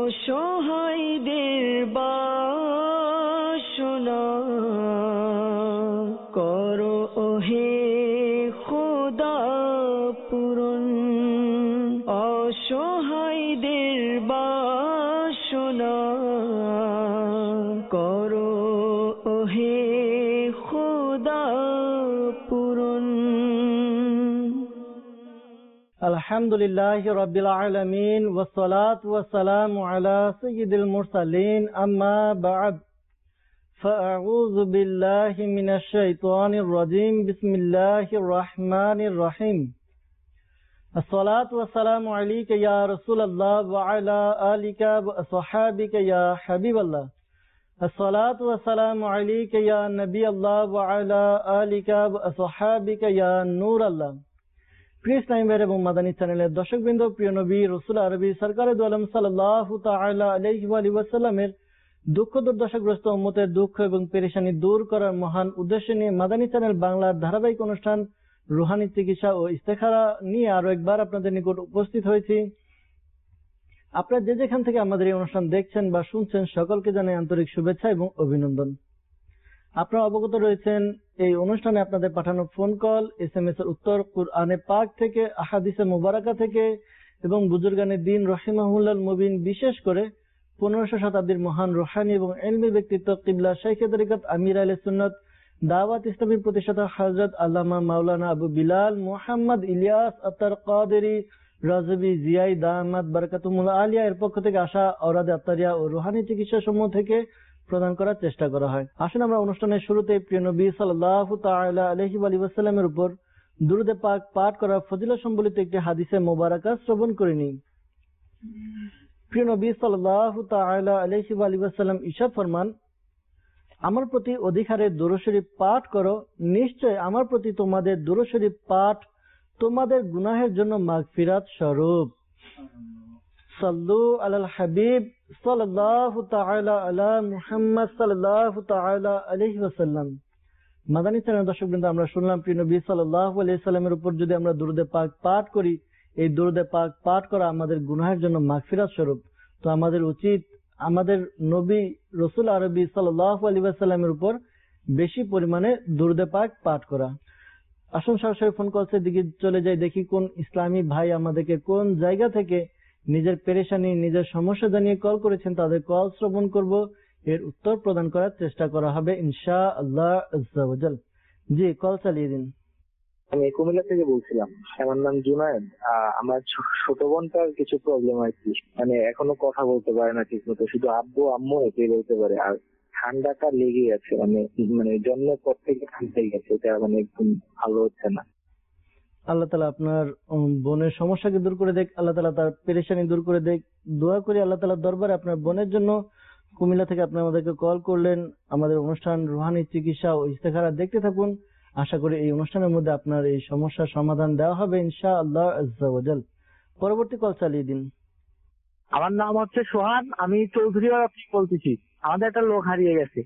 অসহায়দের বাসনা করো ওহে খোদা পূরণ। অসহায়দের বাসনা করো ওহে খোদা পূরণ। আলহামদুলিল্লাহি রাব্বিল আলামিন ওয়াসসালাতু ওয়াসসালামু আলা সাইয়্যিদিল মুরসালিন আম্মা বা'দ ফাআউযু বিল্লাহি মিনাশ শাইতানির রাজীম বিসমিল্লাহির রহমানির রহিম। আসসালাতু ওয়াসসালামু আলাইকা ইয়া রাসূলুল্লাহ ওয়া আলা আলিকা ওয়া আসহাবিকা ইয়া হাবিবাল্লাহ। আসসালাতু ওয়াসসালামু আলাইকা ইয়া নবিয়াল্লাহ ওয়া আলা আলিকা ওয়া আসহাবিকা ইয়া নূরাল্লাহ। প্রিয় ইসলামী ভাই এবং মাদানী চ্যানেলের দর্শকবৃন্দ, প্রিয় নবী রাসূল আরবি সরকারে দু আলম সাল্লাল্লাহু তাআলা আলাইহি ওয়া আলিহি ওয়াসাল্লামের দুঃখ দুর্দশাগ্রস্ত উম্মতের দুঃখ এবং পেরেশানি দূর করার মহান উদ্দেশ্য নিয়ে মাদানী চ্যানেল বাংলার ধারাবাহিক অনুষ্ঠান রুহানি চিকিৎসা ও ইস্তেখারা নিয়ে আরো একবার আপনাদের নিকট উপস্থিত হয়েছি। আপনারা যে যেখান থেকে আমাদের এই অনুষ্ঠান দেখছেন বা শুনছেন, সকলকে জানাই আন্তরিক শুভেচ্ছা এবং অভিনন্দন। আপনারা অবগত রয়েছেন এই অনুষ্ঠানে আপনাদের পাঠানো ফোন কল, SMS এর উত্তর কুরআনে পাক থেকে, আহাদিসে মুবারাকা থেকে এবং বুজুর্গানে দ্বীন রাহিমাহুল্লাহ মুবিন, বিশেষ করে 1500 শতাব্দীর মহান রুহানি এবং ইলমি ব্যক্তিত্ব কিবলা শাইখে তরিকত আমির আহলে সুন্নাত দাওয়াত ইসলামীর প্রতিষ্ঠাতা হযরত আল্লামা মাওলানা আবু বিলাল মুহাম্মদ ইলিয়াস আত্তার কাদেরী রাজবি জিয়াই দামাত বারাকাতুহুল আলিয়া এর পক্ষ থেকে আসা আওরাদে আত্তারিয়া ও রুহানি চিকিৎসা সমূহ থেকে প্রদান করার চেষ্টা করা হয়। আসুন আমরা অনুষ্ঠানের শুরুতে প্রিয় নবী সাল্লাল্লাহু তাআলা আলাইহি ওয়া আলিহি ওয়াসাল্লামের উপর দুরূদে পাক পাঠ করার ফজিলত সম্বলিত একটি হাদিসে মোবারকা শ্রবণ করে নিই। প্রিয় নবী সাল্লাল্লাহু তাআলা আলাইহি ওয়া আলিহি ওয়াসাল্লাম ইরশাদ ফরমান, আমার প্রতি অধিক হারে দুরূদ শরীফ পাঠ করো, নিশ্চয় আমার প্রতি তোমাদের দুরূদ শরীফ পাঠ তোমাদের গুনাহের জন্য মাগফিরাত স্বরূপ। সাল্লু আলাল হাবিব সাল্লাল্লাহু তাআলা আলা মুহাম্মদ সাল্লাল্লাহু তাআলা আলাইহি ওয়াসাল্লাম। মাদানী চ্যানেল দর্শকবৃন্দ, আমরা শুনলাম প্রিয় নবী সাল্লাল্লাহু আলাইহি ওয়াসাল্লামের উপর যদি আমরা দুরূদে পাক পাঠ করি, এই দুরূদে পাক পাঠ করা আমাদের গুনাহের জন্য মাগফিরাত স্বরূপ। তো আমাদের উচিত আমাদের নবী রাসূল আরবি সাল্লাল্লাহু আলাইহি ওয়াসাল্লামের উপর বেশি পরিমাণে দুরূদে পাক পাঠ করা। আসুন সরাসরি ফোন কলসের দিকে চলে যাই, দেখি কোন ইসলামী ভাই আমাদেরকে কোন জায়গা থেকে নিজের পেরেশানি, নিজের সমস্যা জানিয়ে কল করেছেন। তাদের কল শ্রবণ করব, এর উত্তর প্রদান করার চেষ্টা করা হবে ইনশাআল্লাহ আজ্জা ওয়া জাল। জি, কল চালিয়ে দিন। আমি কুমিল্লা থেকে বলছিলাম। আমার নাম জুনায়েদ। আমার ছোট বোনটার কিছু প্রবলেম আর কি, মানে এখনো কথা বলতে পারে না ঠিক মতো, শুধু আব্বু আম্মু এটাই বলতে পারে। আর ঠান্ডাটা লেগে গেছে, মানে জন্মের পর থেকে ঠান্ডা লেগে গেছে, এটা মানে একদম ভালো হচ্ছে না। আল্লাহ তাআলা আপনার বোনের সমস্যাকে দূর করে দেখ, আল্লাহ তাআলা তার পেরেশানি দূর করে দেখ। দোয়া করি আল্লাহ তাআলার দরবারে আপনার বোনের জন্য। কুমিল্লা থেকে আপনি আমাদেরকে কল করলেন। আমাদের অনুষ্ঠান রুহানি চিকিৎসা ও ইস্তেখারা দেখতে থাকুন। আশা করি এই অনুষ্ঠানের মধ্যে আপনার এই সমস্যার সমাধান দেওয়া হবে ইনশাআল্লাহ আজ্জা ওয়া জাল। পরবর্তী কল চালিয়ে দিন। আমার নাম হচ্ছে সোহান, আমি চৌধুরী বলতেছি। আমাদের একটা লোক হারিয়ে গেছে।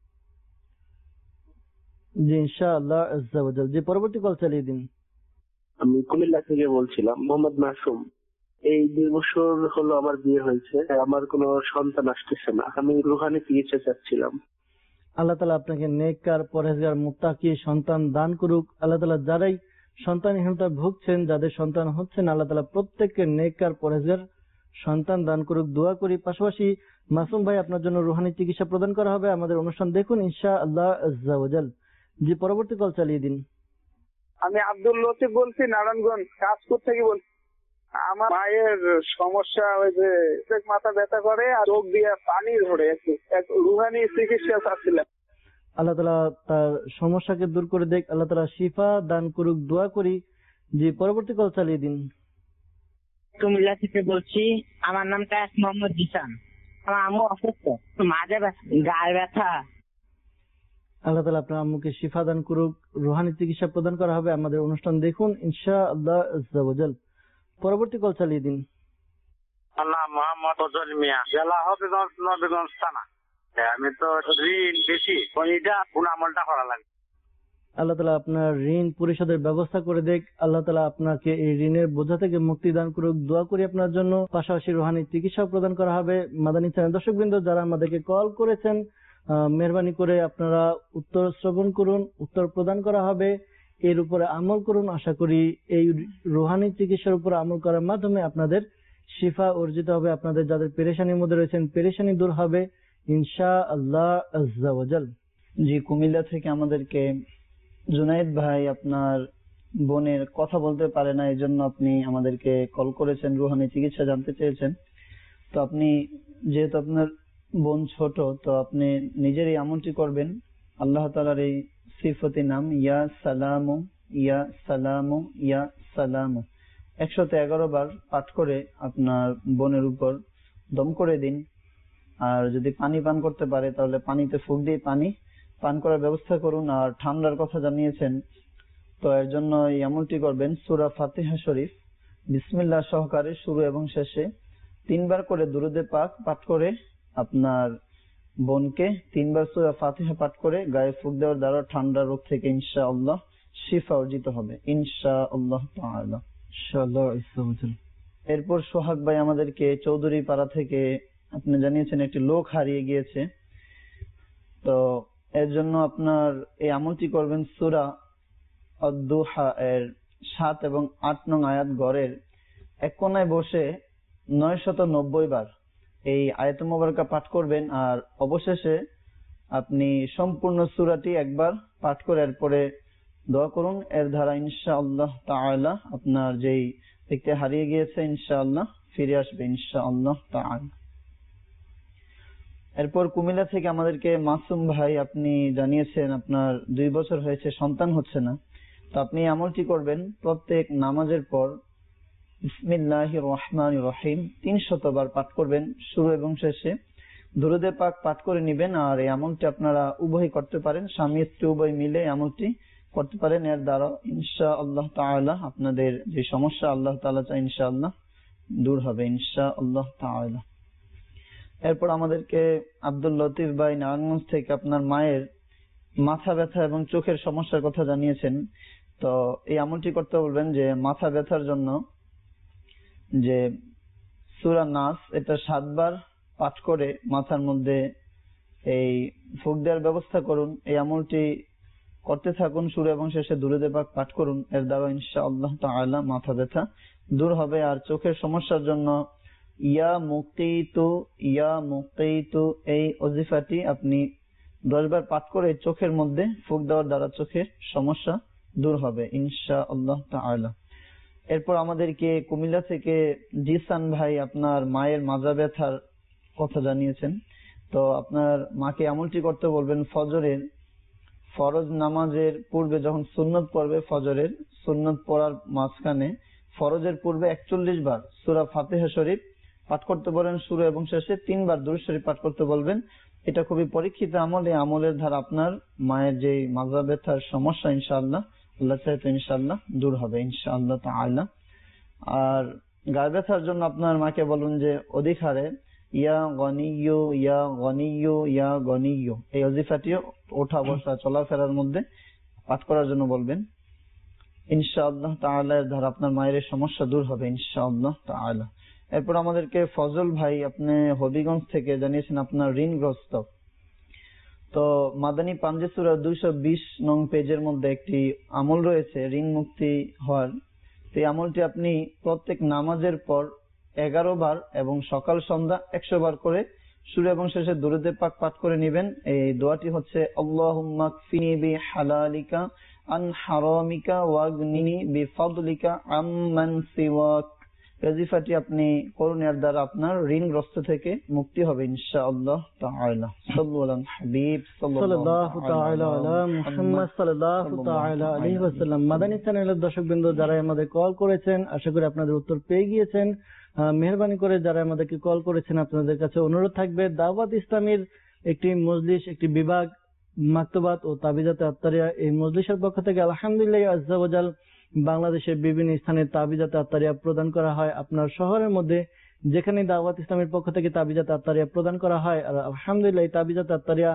জি ইনশাআল্লাহ আজ্জা ওয়া জাল। জি, পরবর্তী কল চালিয়ে দিন। আমি কুমিল্লা থেকে বলছিলাম, মোহাম্মদ মাসুম। এই 2 বছর হলো আমার বিয়ে হয়েছে, আমার কোনো সন্তান আসতেছে না। আমি রুহানি চিকিৎসা চাচ্ছিলাম। আল্লাহ তাআলা আপনাকে নেককার, পরহেজগার, মুত্তাকি সন্তান দান করুক। আল্লাহ তাআলা যারাই সন্তানহীনতা ভুগছেন, যাদের সন্তান হচ্ছে না, আল্লাহ তাআলা প্রত্যেককে নেককার, পরহেজগার সন্তান দান করুক দোয়া করি। পাশাপাশি মাসুম ভাই, আপনার জন্য রুহানি চিকিৎসা প্রদান করা হবে। আমাদের অনুষ্ঠান দেখুন ইনশাআল্লাহ আজ্জা ওয়া জাল। জি, পরবর্তী কল চালিয়ে দিন। আমি আব্দুল লতিফ বলছি, নারায়ণগঞ্জ কাশপুর থেকে বলছি। আমার মায়ের সমস্যা হয়েছে, মাথা ব্যথা করে আর চোখ দিয়ে পানি ঝরে, এক রুহানি চিকিৎসা চাচ্ছিলাম। আল্লাহ তাআলা তার সমস্যাকে দূর করে দেখ, আল্লাহ তাআলা শিফা দান করুক দোয়া করি। জি, পরবর্তী কল চালিয়ে দিন। কুমিল্লা থেকে বলছি, আমার নাম কায়েস মোহাম্মদ জিসান। আমার আম্মু অসুস্থ, মাঝে গায়ে ব্যথা। আল্লাহ তাআলা আপনার আম্মুকে শিফা দান করুক। রুহানি চিকিৎসা প্রদান করা হবে। আমাদের অনুষ্ঠান দেখুন ইনশাআল্লাহ আজ্জা ওয়া জাল। পরবর্তী কল চালিয়ে দিন। আমার নাম মোহাম্মদ ফজল মিয়া, জেলা হবিগঞ্জ, নবীগঞ্জ থানা। আমি তো ঋণ বেশি, এটা কোন আমলটা করা লাগে? আল্লাহ তাআলা আপনার ঋণ পরিশোধের ব্যবস্থা করে দেখ। আল্লাহ তাআলা আপনাকে এই ঋণের বোঝা থেকে মুক্তি দান করুক। দোয়া করি আপনার জন্য। পাশাপাশি রুহানি চিকিৎসা প্রদান করা হবে। মাদানী চ্যানেল দর্শকবৃন্দ যারা আমাদেরকে কল করেছেন, মেহরবানি করে আপনারা উত্তর শ্রবণ করুন, উত্তর প্রদান করা হবে, এর উপরে আমল করুন। আশা করি এই রুহানি চিকিৎসার উপর আমল করার মাধ্যমে আপনাদের শিফা অর্জিত হবে। আপনাদের যাদের পেরেশানির মধ্যে রয়েছেন পেরেশানি দূর হবে ইনশাআল্লাহ আজ্জা ওয়া জাল। জি, কুমিল্লা থেকে আমাদেরকে জুনায়েদ ভাই আপনার বোনের কথা বলতে পারে না, এই জন্য আপনি আমাদেরকে কল করেছেন, রুহানি চিকিৎসা জানতে চেয়েছেন। তো আপনি যেহেতু আপনার বোন ছোট, তো আপনি নিজেরই আমলটি করবেন। আল্লাহ তাআলার এই সিফতি নাম ইয়া সালামু ইয়া সালামু ইয়া সালামু 111 বার পাঠ করে আপনার বোনের উপর দম করে দিন। আর যদি পানি পান করতে পারে তাহলে পানিতে ফুঁক দিয়ে পানি পান করার ব্যবস্থা করুন। আর ঠান্ডার কথা জানিয়েছেন, তো এর জন্য এই আমলটি করবেন। সূরা ফাতিহা শরীফ বিসমিল্লাহ সহকারে শুরু এবং শেষে 3 বার করে দুরূদে পাক পাঠ করে আপনার বোনকে 3 বার সূরা ফাতিহা পাঠ করে গায়ে ফুঁক দেওয়ার দ্বারা ঠান্ডা রোগ থেকে ইনশাআল্লাহ শিফা অর্জিত হবে ইনশাআল্লাহ তাআলা। এরপর সোহাগ ভাই আমাদেরকে চৌধুরী পাড়া থেকে আপনি জানিয়েছেন একটি লোক হারিয়ে গিয়েছে। তো এর জন্য আপনার এই আমলটি করবেন। সূরা আদ-দুহা এর 7 এবং 8 নং আয়াত গড়ের এক কোনায় বসে 990 বার এই আয়াতুল মুবারাকা পাঠ করবেন। আর অবশেষে আপনি সম্পূর্ণ সূরাটি একবার পাঠ করে এরপরে দোয়া করুন। এর দ্বারা ইনশাআল্লাহ তাআলা আপনার যেই ব্যক্তি হারিয়ে গিয়েছে ইনশাআল্লাহ ফিরে আসবে ইনশাআল্লাহ তাআলা। এরপর কুমিল্লা থেকে আমাদেরকে মাসুম ভাই আপনি জানিয়েছেন আপনার 2 বছর হয়েছে, সন্তান হচ্ছে না। তো আপনি আমলটি করবেন প্রত্যেক নামাজের পর বিসমিল্লাহির রহমানির রহিম 300 বার পাঠ করবেন শুরু এবং শেষে দুরূদে পাক পাঠ করে নেবেন। আর এই আমলটি আপনারা উভয় করতে পারেন, স্বামী স্ত্রী উভয় মিলে আমলটি করতে পারেন। এর দ্বারা ইনশাআল্লাহ তাআলা আপনাদের যে সমস্যা আল্লাহ তাআলা চাই ইনশাআল্লাহ দূর হবে ইনশাআল্লাহ তাআলা। এরপর আমাদেরকে আব্দুল লতিফ ভাই নারায়ণগঞ্জ থেকে আপনার মায়ের মাথা ব্যথা এবং চোখের সমস্যার কথা জানিয়েছেন। তো এই আমলটি করতে বলবেন যে মাথা ব্যথার জন্য যে সূরা নাস এটা 7 বার পাঠ করে মাথার মধ্যে এই ফুঁক দেওয়ার ব্যবস্থা করুন। এই আমলটি করতে থাকুন, শুরু এবং শেষে দুরূদে পাক পাঠ করুন। এর দ্বারা ইনশাআল্লাহ তাআলা মাথা ব্যথা দূর হবে। আর চোখের সমস্যার জন্য ইয়া মুকিতু এই ওজিফাটি আপনি 10 বার পাঠ করে চোখের মধ্যে ফুঁক দেওয়ার দ্বারা চোখের সমস্যা দূর হবে ইনশাআল্লাহ তাআলা। এরপর আমাদেরকে কুমিল্লা থেকে জিসান ভাই আপনার মায়ের মাজা ব্যথার কথা জানিয়েছেন। তো আপনার মাকে আমলটি করতে বলবেন ফজরের ফরজ নামাজের পূর্বে যখন সুন্নত পড়বে, ফজরের সুন্নত পড়ার মাঝখানে ফরজের পূর্বে 41 বার সূরা ফাতিহা শরীফ পাঠ করতে বলেন শুরু এবং শেষে 3 বার দুরূদ শরীফ পাঠ করতে বলবেন। এটা খুবই পরীক্ষিত আমল। এই আমলের দ্বারা আপনার মায়ের যে মাজা ব্যথার সমস্যা ইনশাআল্লাহ আল্লাহ চাইতে ইনশাআল্লাহ দূর হবে ইনশাআল্লাহ তাআলা। আর গায়ে ব্যথার জন্য আপনার মাকে বলুন যে অধিক হারে ইয়া গনিয়্যু ইয়া গনিয়্যু ইয়া গনিয়্যু এই ওজিফাটিও ওঠা বসা চলাফেরার মধ্যে পাঠ করার জন্য বলবেন ইনশাআল্লাহ তাআলা। এর দ্বারা আপনার মায়ের সমস্যা দূর হবে ইনশাআল্লাহ তাআলা। এরপর আমাদেরকে ফজল ভাই আপনি হবিগঞ্জ থেকে জানিয়েছেন আপনার ঋণগ্রস্ত। তো মাদানী পাঞ্জে সূরা 220 নং পেজের মধ্যে একটি আমল রয়েছে ঋণ মুক্তি হওয়ার। এই আমলটি আপনি প্রত্যেক নামাজের পর 11 বার এবং সকাল সন্ধ্যা 100 বার করে শুরু এবং শেষে দুরূদে পাক পাঠ করে নেবেন। এই দোয়াটি হচ্ছে আল্লাহুম্মা কফিনি বিহালালিকা আন হারামিকা ওয়াগনিনি বিফাদলিকা আম্মান সিওয়াক। ওজিফাটি আপনি করুন, এর দ্বারা আপনার ঋণগ্রস্ত থেকে মুক্তি হবে ইনশাআল্লাহ তাআলা। সাল্লাল্লাহু আলা হাবিব সাল্লাল্লাহু তাআলা আলা মুহাম্মদ সাল্লাল্লাহু তাআলা আলাইহি ওয়াসাল্লাম। মাদানী চ্যানেলের দর্শকবৃন্দ যারা আমাদের কল করেছেন আশা করি আপনাদের উত্তর পেয়ে গিয়েছেন। মেহরবানি করে যারা আমাদেরকে কল করেছেন আপনাদের কাছে অনুরোধ থাকবে দাওয়াত ইসলামীর একটি মজলিস, একটি বিভাগ মাকতুবাত ও তাবিজাতে আত্তারিয়া, এই মজলিসের পক্ষ থেকে আলহামদুলিল্লাহ আজ্জা ওয়া জাল বাংলাদেশের বিভিন্ন স্থানে তাবিজাতে আত্তারিয়া প্রদান করা হয়। আপনার শহরের মধ্যে যেখানে দাওয়াত ইসলামের পক্ষ থেকে তাবিজাতে আত্তারিয়া প্রদান করা হয়, আর আলহামদুলিল্লাহ এই তাবিজাতে আত্তারিয়া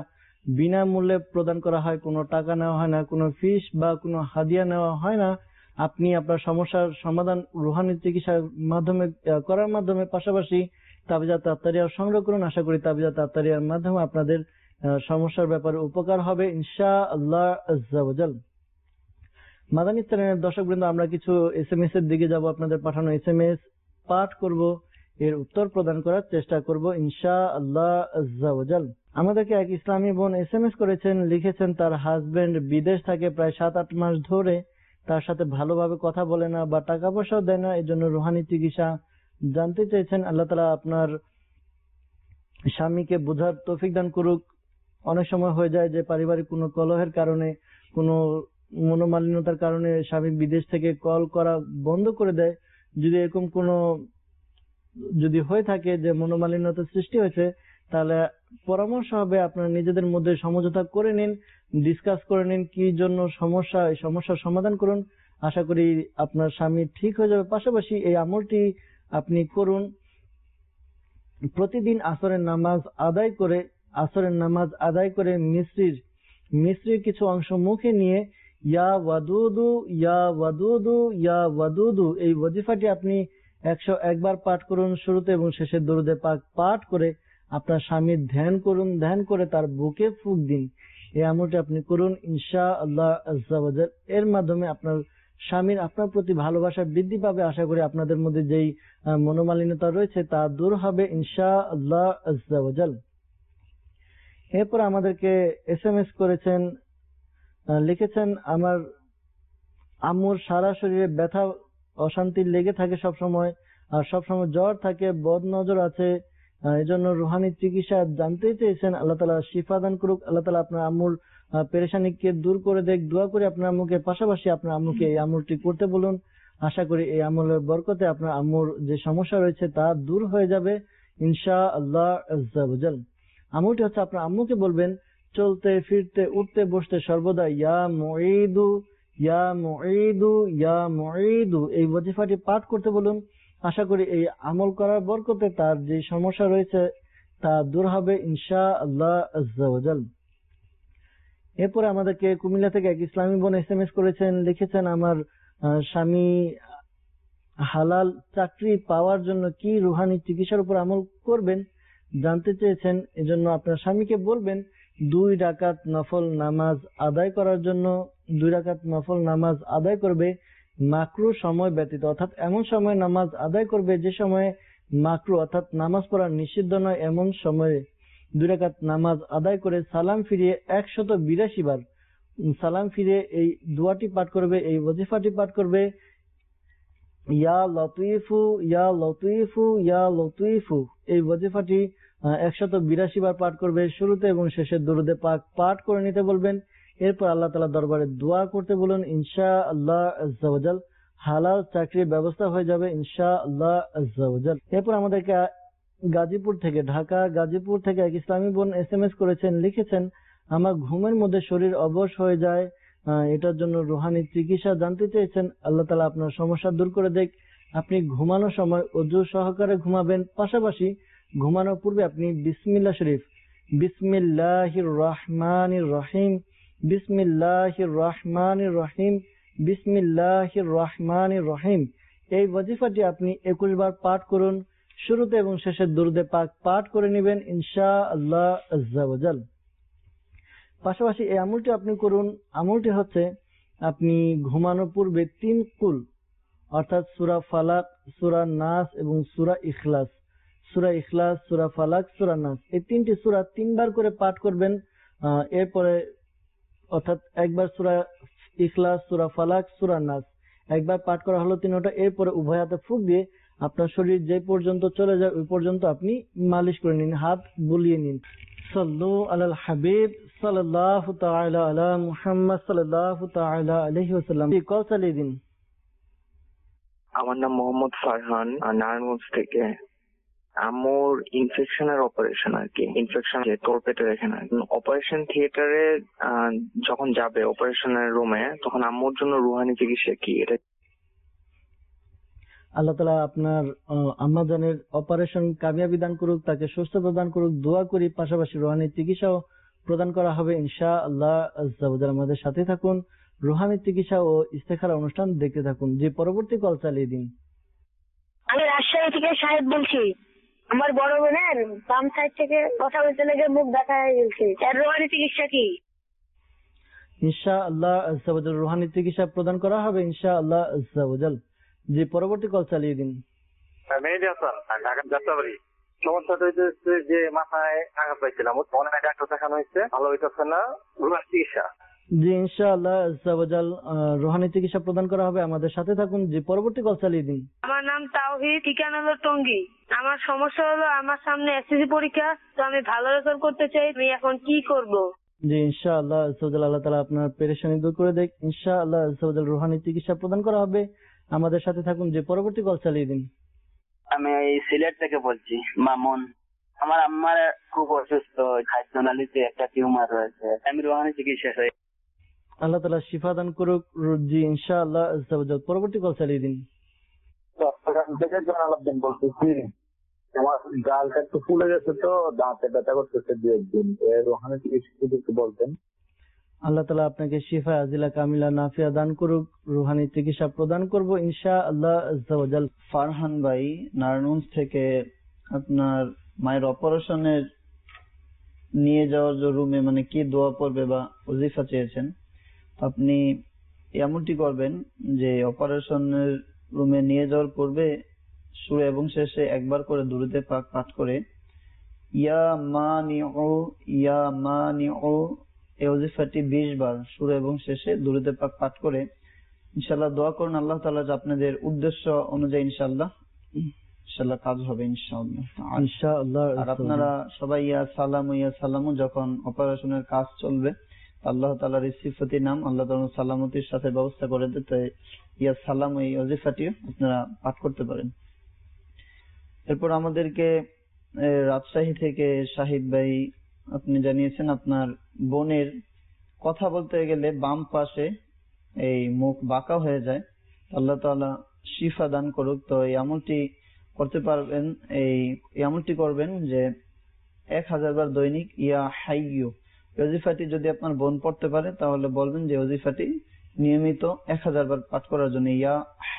বিনামূল্যে প্রদান করা হয়, কোনো টাকা নেওয়া হয় না, কোনো ফিস বা কোনো হাদিয়া নেওয়া হয় না। আপনি আপনার সমস্যার সমাধান রুহানি চিকিৎসার মাধ্যমে করার মাধ্যমে পাশাপাশি তাবিজাত আত্তারিয়া সংগ্রহ করুন। আশা করি তাবিজাত আত্তারিয়ার মাধ্যমে আপনাদের সমস্যার ব্যাপারে উপকার হবে ইনশাআল্লাহ আজ্জা ওয়া জাল। মাদানী চ্যানেলের দর্শকবৃন্দ, আমরা কিছু SMS এর দিকে যাব। আপনাদের পাঠানো SMS পাঠ করব, এর উত্তর প্রদান করার চেষ্টা করব ইনশাআল্লাহ আজ্জা ওয়া জাল। আমাদেরকে এক ইসলামী বোন SMS করেছেন, লিখেছেন তার হাজবেন্ড বিদেশ থাকে প্রায় 7-8 মাস ধরে, তার সাথে ভালোভাবে কথা বলে না বা টাকা পয়সাও দেয় না, এই জন্য রুহানি চিকিৎসা জানতে চেয়েছেন। আল্লাহ তাআলা আপনার স্বামীকে বোঝার তৌফিক দান করুক। অনেক সময় হয়ে যায় যে পারিবারিক কোনো কলহের কারণে, কোনো মনোমালিন্যতার কারণে স্বামী বিদেশ থেকে কল করা বন্ধ করে দেয়। যদি এরকম যদি হয়ে থাকে যে মনোমালিন্যতার সৃষ্টি হয়েছে, তাহলে পরামর্শ হবে আপনারা নিজেদের মধ্যে সমঝোতা করে নিন, ডিসকাস করে নিন কি জন্য সমস্যা, এই সমস্যার সমাধান করুন। আশা করি আপনার স্বামী ঠিক হয়ে যাবে। পাশাপাশি এই আমলটি আপনি করুন, প্রতিদিন আসরের নামাজ আদায় করে মিশ্রির কিছু অংশ মুখে নিয়ে ইয়া ওয়াদুদু ইয়া ওয়াদুদু ইয়া ওয়াদুদু এই ওয়াজিফাটি আপনি 101 বার পাঠ করুন। শুরুতে এবং শেষে দরুদে পাক পাঠ করে আপনার স্বামীর ধ্যান করুন, ধ্যান করে তার বুকে ফুঁক দিন। এই আমলটি আপনি করুন ইনশাআল্লাহ আজ্জা ওয়া জাল। এর মাধ্যমে আপনার স্বামীর আপনার প্রতি ভালোবাসা বৃদ্ধি পাবে। আশা করি আপনাদের মধ্যে যেই মনোমালিন্যতা রয়েছে তা দূর হবে ইনশাআল্লাহ আজ্জা ওয়া জাল। এরপর আমাদেরকে SMS করেছেন, লিখেছেন আমার আম্মুর সারা শরীরে ব্যথা অশান্তি লেগে থাকে সবসময়, আর সবসময় জ্বর থাকে, বদ নজর আছে, এজন্য রুহানি চিকিৎসা জানতে চেয়েছেন। আল্লাহ তাআলা শিফা দান করুক। আল্লাহ তাআলা আপনার আম্মুর পেরেশানিকে দূর করে দেখ। দোয়া করে আপনার আম্মুকে, পাশাপাশি আপনার আম্মুকে এই আমলটি করতে বলুন। আশা করি এই আমলের বরকতে আপনার আম্মুর যে সমস্যা রয়েছে তা দূর হয়ে যাবে ইনশাআল্লাহ আজ্জা ওয়া জাল। আমলটি হচ্ছে আপনার আম্মুকে বলবেন চলতে ফিরতে উঠতে বসতে সর্বদা ইয়া মুঈদু ইয়া মুঈদু ইয়া মুঈদু এই ওয়াজিফাটি পাঠ করতে বলুন। আশা করি এই আমল করার বরকতে তার যে সমস্যা রয়েছে তা দূর হবে ইনশাআল্লাহ আজ্জা ওয়া জাল। এরপরে আমাদেরকে কুমিল্লা থেকে এক ইসলামী বোন SMS করেছেন, লিখেছেন আমার স্বামী হালাল চাকরি পাওয়ার জন্য কি রুহানি চিকিৎসার উপর আমল করবেন জানতে চেয়েছেন। এজন্য আপনার স্বামীকে বলবেন 2 রাকাত নফল নামাজ আদায় করার জন্য 2 রাকাত নফল নামাজ আদায় করবে মাকরু সময় ব্যতীত, অর্থাৎ এমন সময় নামাজ আদায় করবে যে সময়ে মাকরু অর্থাৎ নামাজ পড়া নিষিদ্ধ নয়, এমন সময়ে 2 রাকাত নামাজ আদায় করে সালাম ফিরিয়ে 182 বার সালাম ফিরিয়ে এই দোয়াটি পাঠ করবে, এই ওয়াজিফাটি পাঠ করবে ইয়া লতীফু ইয়া লতীফু ইয়া লতীফু এই ওয়াজিফাটি 182 বার পাঠ করবে। শুরুতে এবং শেষে দরুদে পাক পাঠ করে নিতে বলবেন। এরপর আল্লাহ তাআলা দরবারে দোয়া করতে বলুন ইনশাআল্লাহ আজ্জা ওয়া জাল। হালাল চাকরির ব্যবস্থা হয়ে যাবে ইনশাআল্লাহ আজ্জা ওয়া জাল। এরপর আমাদেরকে ঢাকা গাজীপুর থেকে এক ইসলামী বোন SMS করেছেন, লিখেছেন আমার ঘুমের মধ্যে শরীর অবশ হয়ে যায়, এটার জন্য রুহানি চিকিৎসা জানতে চেয়েছেন। আল্লাহ তাআলা আপনার সমস্যা দূর করে দেখ। আপনি ঘুমানোর সময় ওযু সহকারে ঘুমাবেন, পাশাপাশি ঘুমানোর পূর্বে আপনি বিসমিল্লাহ শরীফ বিসমিল্লাহির রহমানির রহিম বিসমিল্লাহির রহমানির রহিম বিসমিল্লাহির রহমানির রহিম এই ওয়াজিফাটি আপনি 21 বার পাঠ করুন। শুরুতে এবং শেষে দরুদে পাক পাঠ করে নেবেন ইনশাআল্লাহ আজ্জা ওয়া জাল। পাশাপাশি এই আমলটি আপনি করুন। আমলটি হচ্ছে আপনি ঘুমানোর পূর্বে 3 কুল অর্থাৎ সূরা ফালাক, সূরা নাস এবং সূরা ইখলাস, সূরা ফালাক, সূরা নাস এই 3টি সূরা 3 বার করে পাঠ করবেন। এরপরে অর্থাৎ একবার সূরা ইখলাস, সূরা ফালাক, সূরা নাস একবার পাঠ করা হলো 3টা। এরপরে উভয় হাতে ফুঁক দিয়ে আপনার শরীর যে পর্যন্ত চলে যায় ওই পর্যন্ত আপনি মালিশ করে নিন, হাত বুলিয়ে নিন। সাল্লু আলাল হাবিব সাল্লাল্লাহু তাআলা আলা মুহাম্মদ সাল্লাল্লাহু তাআলা আলাইহি ওয়াসাল্লাম। কল চালিয়ে দিন। আমার নাম মোহাম্মদ ফারহান, নারায়ণগঞ্জ থেকে। আমার ইনফেকশনের অপারেশন আর কি, ইনফেকশন তলপেটের এখানে। অপারেশন থিয়েটারে যখন যাবে অপারেশনের রুমে, তখন আম্মুর জন্য রুহানি চিকিৎসা কি এটা? আল্লাহ তাআলা আপনার আম্মাজানের অপারেশন কামিয়াবি দান করুক, তাকে সুস্থতা দান করুক দোয়া করি। পাশাপাশি রুহানি চিকিৎসাও প্রদান করা হবে ইনশাআল্লাহ আজ্জা ওয়া জাল। আমাদের সাথে থাকুন, রুহানি চিকিৎসা ও ইস্তেখারা অনুষ্ঠান দেখতে থাকুন। যে পরবর্তী কল চালিয়ে দিন। আমি রাজশাহী থেকে সাহেব বলছি। আমার বড় বোনের বাম সাইড থেকে কথা বলতে লেগে মুখ ব্যথা হয়ে গেছে, এর রোহানি চিকিৎসা কি? ইনশাআল্লাহ আজ্জা ওয়া জাল রুহানি চিকিৎসা প্রদান করা হবে ইনশাআল্লাহ আজ্জা ওয়া জাল। যে পরবর্তী কল চালিয়ে দিন। মেহেদি হাসান, ঢাকা যাত্রাবাড়ি। সমস্যাটা হচ্ছে যে মাথায় আঘাত পাইছিলাম, অনেক ডাক্তার দেখানো হয়েছে, ভালো হইতেছে না, রুহানি চিকিৎসা। জি ইনশাআল্লাহ আজ্জা ওয়া জাল রুহানি চিকিৎসা প্রদান করা হবে। আমাদের সাথে থাকুন। যে পরবর্তী কল চালিয়ে দিন। আমার নাম তাওহীদ, ঠিকানা হলো টঙ্গী। আমার সমস্যা হলো আমার সামনে এসএসসি পরীক্ষা, তো আমি ভালো রেজাল্ট করতে চাই, আমি এখন কি করব? জি ইনশাআল্লাহ আজ্জা ওয়া জাল আল্লাহ তাআলা আপনার পেরেশানি দূর করে দেখ। ইনশাআল্লাহ আজ্জা ওয়া জাল রুহানি চিকিৎসা প্রদান করা হবে। আমাদের সাথে থাকুন। যে পরবর্তী কল চালিয়ে দিন। আমি এই সিলেট থেকে বলছি, মামুন। আমার আম্মার খুব অসুস্থ, খাদ্যনালীতে একটা টিউমার রয়েছে, আমি রুহানি চিকিৎসা চাই। আল্লাহ তাআলা শিফা দান করুক। জি ইনশাআল্লাহ আজ্জা ওয়া জাল পরবর্তী কল চালিয়ে দিন। চট্টগ্রাম থেকে জালালউদ্দিন বলতেছি। আমার গালটা একটু ফুলে গেছে, তো দাঁতে ব্যথা করতেছে 2 দিন। রুহানি চিকিৎসা যদি একটু বলতেন। আল্লাহ তাআলা আপনাকে শিফা আজিলা কামিলা নাফিয়া দান করুক। রুহানি চিকিৎসা প্রদান করব ইনশাআল্লাহ আজ্জা ওয়া জাল। ফারহান ভাই নারায়ণগঞ্জ থেকে আপনার মায়ের অপারেশনের নিয়ে যাওয়ার যে রুমে মানে কি দোয়া পড়বে বা ওজিফা চেয়েছেন, আপনি এমনটি করবেন যে অপারেশনের রুমে নিয়ে যাওয়ার পূর্বে শুরু এবং শেষে একবার করে দুরূদে পাক পাঠ করে ইয়া মানিউ এই ওজিফাটি 20 বার শুরু এবং শেষে দুরূদে পাক পাঠ করে ইনশাআল্লাহ দোয়া করুন। আল্লাহ তাআলা আপনাদের উদ্দেশ্য অনুযায়ী ইনশাআল্লাহ কাজ হবে ইনশাআল্লাহ। আর আপনারা সবাই ইয়া সালামু যখন অপারেশনের কাজ চলবে, আল্লাহ তাআলার সিফাতি নাম আল্লাহ তাআলা সালামতির সাথে ব্যবস্থা করে দিতে ইয়া সালাম এই ওজিফাটি আপনারা পাঠ করতে পারেন। এরপর আমাদেরকে রাজশাহী থেকে শাহিদ ভাই আপনি জানিয়েছেন আপনার বোনের কথা বলতে গেলে বাম পাশে এই মুখ বাঁকা হয়ে যায়, আল্লাহ তাআলা শিফা দান করুক। তো এই আমলটি করতে পারবেন, এই আমলটি করবেন যে 1000 বার দৈনিক ইয়া হাইয়ু ওজিফাটি যদি আপনার বোন পড়তে পারে তাহলে বলবেন যে ওজিফাটি নিয়মিত 1000 বার পাঠ করার জন্য ইয়া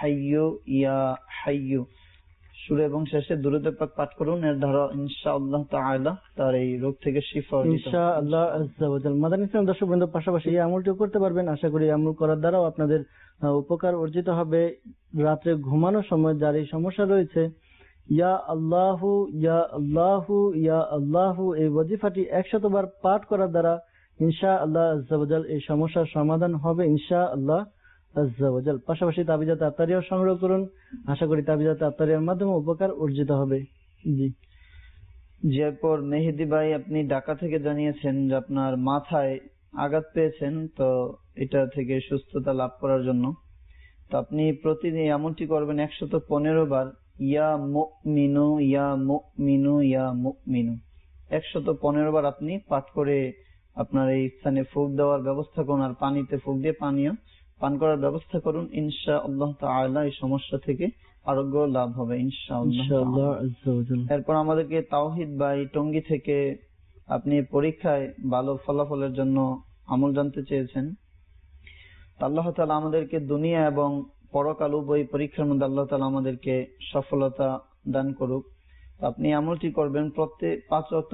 হাইয়ু শুরু এবং শেষে দুরূদে পাক পাঠ করুন। এর দ্বারা ইনশাআল্লাহ তাআলা তার এই রোগ থেকে শিফা অর্জিত হবে ইনশাআল্লাহ আজ্জা ওয়া জাল। মাদানী ইসলাম দর্শকবৃন্দ, পাশাপাশি এই আমলটিও করতে পারবেন। আশা করি আমল করার দ্বারাও আপনাদের উপকার অর্জিত হবে। রাতে ঘুমানোর সময় যার এই সমস্যা রয়েছে, ইয়া আল্লাহু ইয়া আল্লাহু ইয়া আল্লাহু এই ওজিফাটি 100 বার পাঠ করার দ্বারা ইনশাআল্লাহ আজ্জা ওয়া জাল এই সমস্যার সমাধান হবে ইনশাআল্লাহ আজ্জা ওয়া জাল। পাশাপাশি তাবিজাত আত্তারিয়াও সংগ্রহ করুন। আশা করি তাবিজাত আত্তারিয়ার মাধ্যমে উপকার অর্জিত হবে। জি এরপর মেহেদি ভাই আপনি ঢাকা থেকে জানিয়েছেন যে আপনার মাথায় আঘাত পেয়েছেন, তো এটা থেকে সুস্থতা লাভ করার জন্য তো আপনি প্রতিদিন এমনটি করবেন 115 বার ইয়া মুমিনু ইয়া মুমিনু ইয়া মুমিনু 115 বার আপনি পাঠ করে আপনার এই স্থানে ফুঁক দেওয়ার ব্যবস্থা করুন। আর পানিতে ফুঁক দিয়ে পানীয় পান করার ব্যবস্থা করুন। ইনশাআল্লাহ তাআলা এই সমস্যা থেকে আরোগ্য লাভ হবে ইনশাআল্লাহ। এরপর আমাদেরকে তাওহিদ ভাই টঙ্গী থেকে আপনি পরীক্ষায় ভালো ফলাফলের জন্য আমল জানতে চেয়েছেন। আল্লাহ তাআলা আমাদেরকে দুনিয়া এবং পরকাল উভয় পরীক্ষার মধ্যে আল্লাহ তাআলা আমাদেরকে সফলতা দান করুক। আপনি আমলটি করবেন প্রত্যেক 5 ওয়াক্ত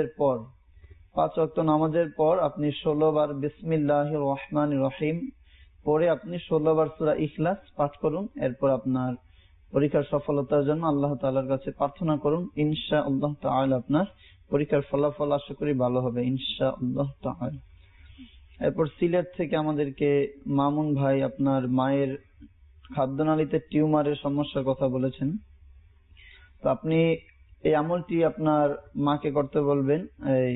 নামাজের পর আপনি 16 বার বিসমিল্লাহির রহমানির রহিম পরে আপনি 16 বার সূরা ইখলাস পাঠ করুন। এরপর আপনার পরীক্ষার সফলতার জন্য আল্লাহ তাআলার কাছে প্রার্থনা করুন। ইনশাআল্লাহ তাআলা আপনার পরীক্ষার ফলাফল আশা করি ভালো হবে ইনশাআল্লাহ তাআলা। এরপর সিলেট থেকে আমাদেরকে মামুন ভাই আপনার মায়ের খাদ্যনালীতে টিউমারের সমস্যার কথা বলেছেন। তো আপনি এই আমলটি আপনার মাকে করতে বলবেন এই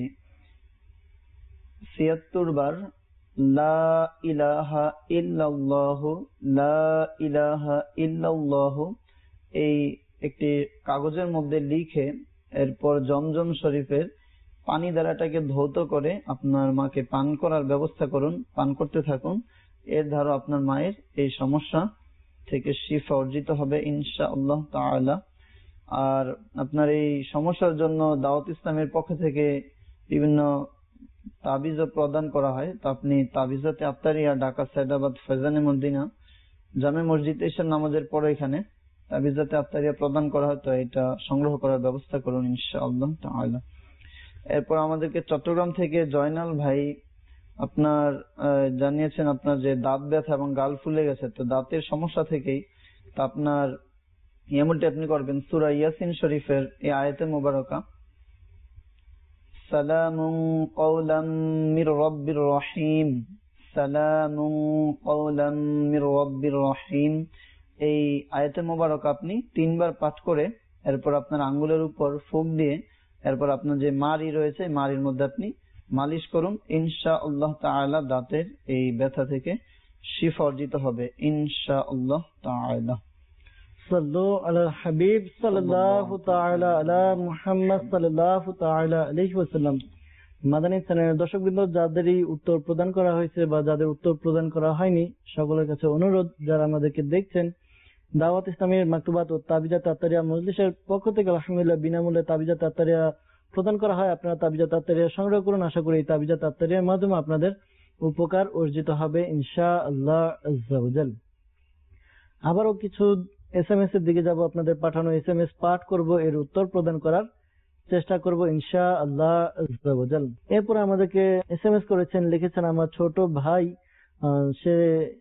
76 বার লা ইলাহা ইল্লাল্লাহু লা ইলাহা ইল্লাল্লাহু এই একটি কাগজের মধ্যে লিখে এরপর জমজম শরীফের পানি দ্বারাটাকে ধৌত করে আপনার মাকে পান করার ব্যবস্থা করুন, পান করতে থাকুন। এর দ্বারা আপনার মায়ের এই সমস্যা থেকে শিফা অর্জিত হবে ইনশাআল্লাহ তাআলা। আর আপনার এই সমস্যার জন্য দাওয়াত ইসলামের পক্ষ থেকে বিভিন্ন তাবিজও প্রদান করা হয়, তো আপনি তাবিজাতে আফতারিয়া, ঢাকা সাইদাবাদ ফয়জানে মদিনা জামে মসজিদ এশার নামাজের পরে এখানে তাবিজাতে আফতারিয়া প্রদান করা হয়, তো এটা সংগ্রহ করার ব্যবস্থা করুন ইনশাআল্লাহ তাআলা। এরপর আমাদেরকে চট্টগ্রাম থেকে জয়নাল ভাই আপনার জানিয়েছেন আপনার যে দাঁত ব্যথা এবং গাল ফুলে গেছে, তো দাঁতের সমস্যা থেকেই তো আপনার আমলটি আপনি করবেন সূরা ইয়াসিন শরীফের এই আয়াতে মুবারকা, সালামুন কওলাম মির রাব্বির রহিম, সালামুন কওলাম মির রাব্বির রহিম, এই আয়াতে মুবারকা আপনি 3 বার পাঠ করে এরপর আপনার আঙ্গুলের উপর ফুঁক দিয়ে এরপর আপনার যে মাড়ি রয়েছে মাড়ির মধ্যে আপনি মালিশ করুন, ইনশাআল্লাহ তাআলা দাঁতের এই ব্যথা থেকে শিফা অর্জিত হবে ইনশাআল্লাহ তাআলা। সাল্লু আলা হাবিব সাল্লাল্লাহু তাআলা আলা মুহাম্মদ সাল্লাল্লাহু তাআলা আলাইহি ওয়াসাল্লাম। মাদানী চ্যানেলের দর্শকবৃন্দ, যাদেরই উত্তর প্রদান করা হয়েছে বা যাদের উত্তর প্রদান করা হয়নি, সকলের কাছে অনুরোধ, যারা আমাদেরকে দেখছেন, দাওয়াত ইসলামীর মাকতুবাত ও তাবিজাত আত্তারিয়া মজলিসের পক্ষ থেকে আলহামদুলিল্লাহ বিনামূল্যে তাবিজাত আত্তারিয়া প্রদান করা হয়। আপনারা তাবিজাত আত্তারিয়া সংগ্রহ করুন। আশা করি এই তাবিজাত আত্তারিয়ার মাধ্যমে আপনাদের উপকার অর্জিত হবে ইনশাআল্লাহ আজ্জা ওয়া জাল। আবারও কিছু এসএমএস এর দিকে যাব, আপনাদের পাঠানো এসএমএস পাঠ করব, এর উত্তর প্রদান করার চেষ্টা করব ইনশাআল্লাহ আজ্জা ওয়া জাল। এরপর আমাদেরকে এসএমএস করেছেন, লিখেছেন আমার ছোট ভাই সে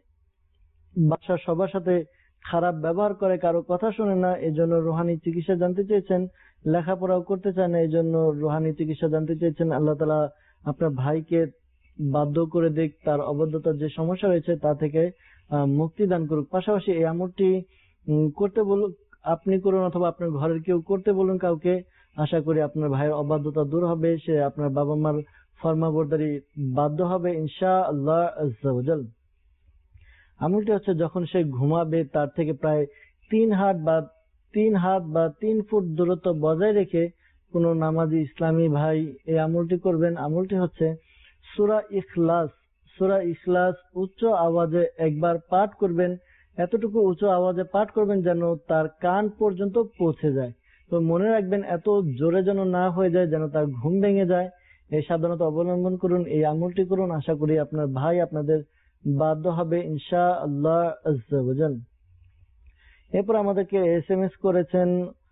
বাসার সবার সাথে খারাপ ব্যবহার করে, কারো কথা শুনে না, এজন্য রুহানি চিকিৎসা জানতে চেয়েছেন, লেখাপড়াও করতে চায় না, এজন্য রুহানি চিকিৎসা জানতে চেয়েছেন। আল্লাহ তাআলা আপনার ভাইকে বাধ্য করে দেখ, তার অবদ্ধতার যে সমস্যা রয়েছে তা থেকে মুক্তি দান করুক। পাশাপাশি এই আমলটি করতে বলুন, আপনি করুন অথবা আপনার ঘরের কেউ করতে বলুন কাউকে। আশা করি আপনার ভাইয়ের অবাধ্যতা দূর হবে, সে আপনার বাবা মার ফরমাবরদারি বাধ্য হবে ইনশাআল্লাহ আজ্জা ওয়া জাল। আমলটি হচ্ছে যখন সে ঘুমাবে তার থেকে প্রায় 3 হাত বা 3 ফুট দূরত্ব বজায় রেখে কোন নামাজি ইসলামী ভাই এই আমলটি করবেন। আমলটি হচ্ছে সূরা ইখলাস উচ্চ আওয়াজে একবার পাঠ করবেন, এতটুকু উচ্চ আওয়াজে পাঠ করবেন যেন তার কান পর্যন্ত পৌঁছে যায়। তো মনে রাখবেন এত জোরে যেন না হয়ে যায় যেন তার ঘুম ভেঙে যায়। এই সাবধানতা অবলম্বন করুন, এই আমলটি করুন। আশা করি আপনার ভাই আপনাদের বাধ্য হবে ইনশাআল্লাহ আজ্জা ওয়া জাল। এরপর আমাদেরকে এসএমএস করেছেন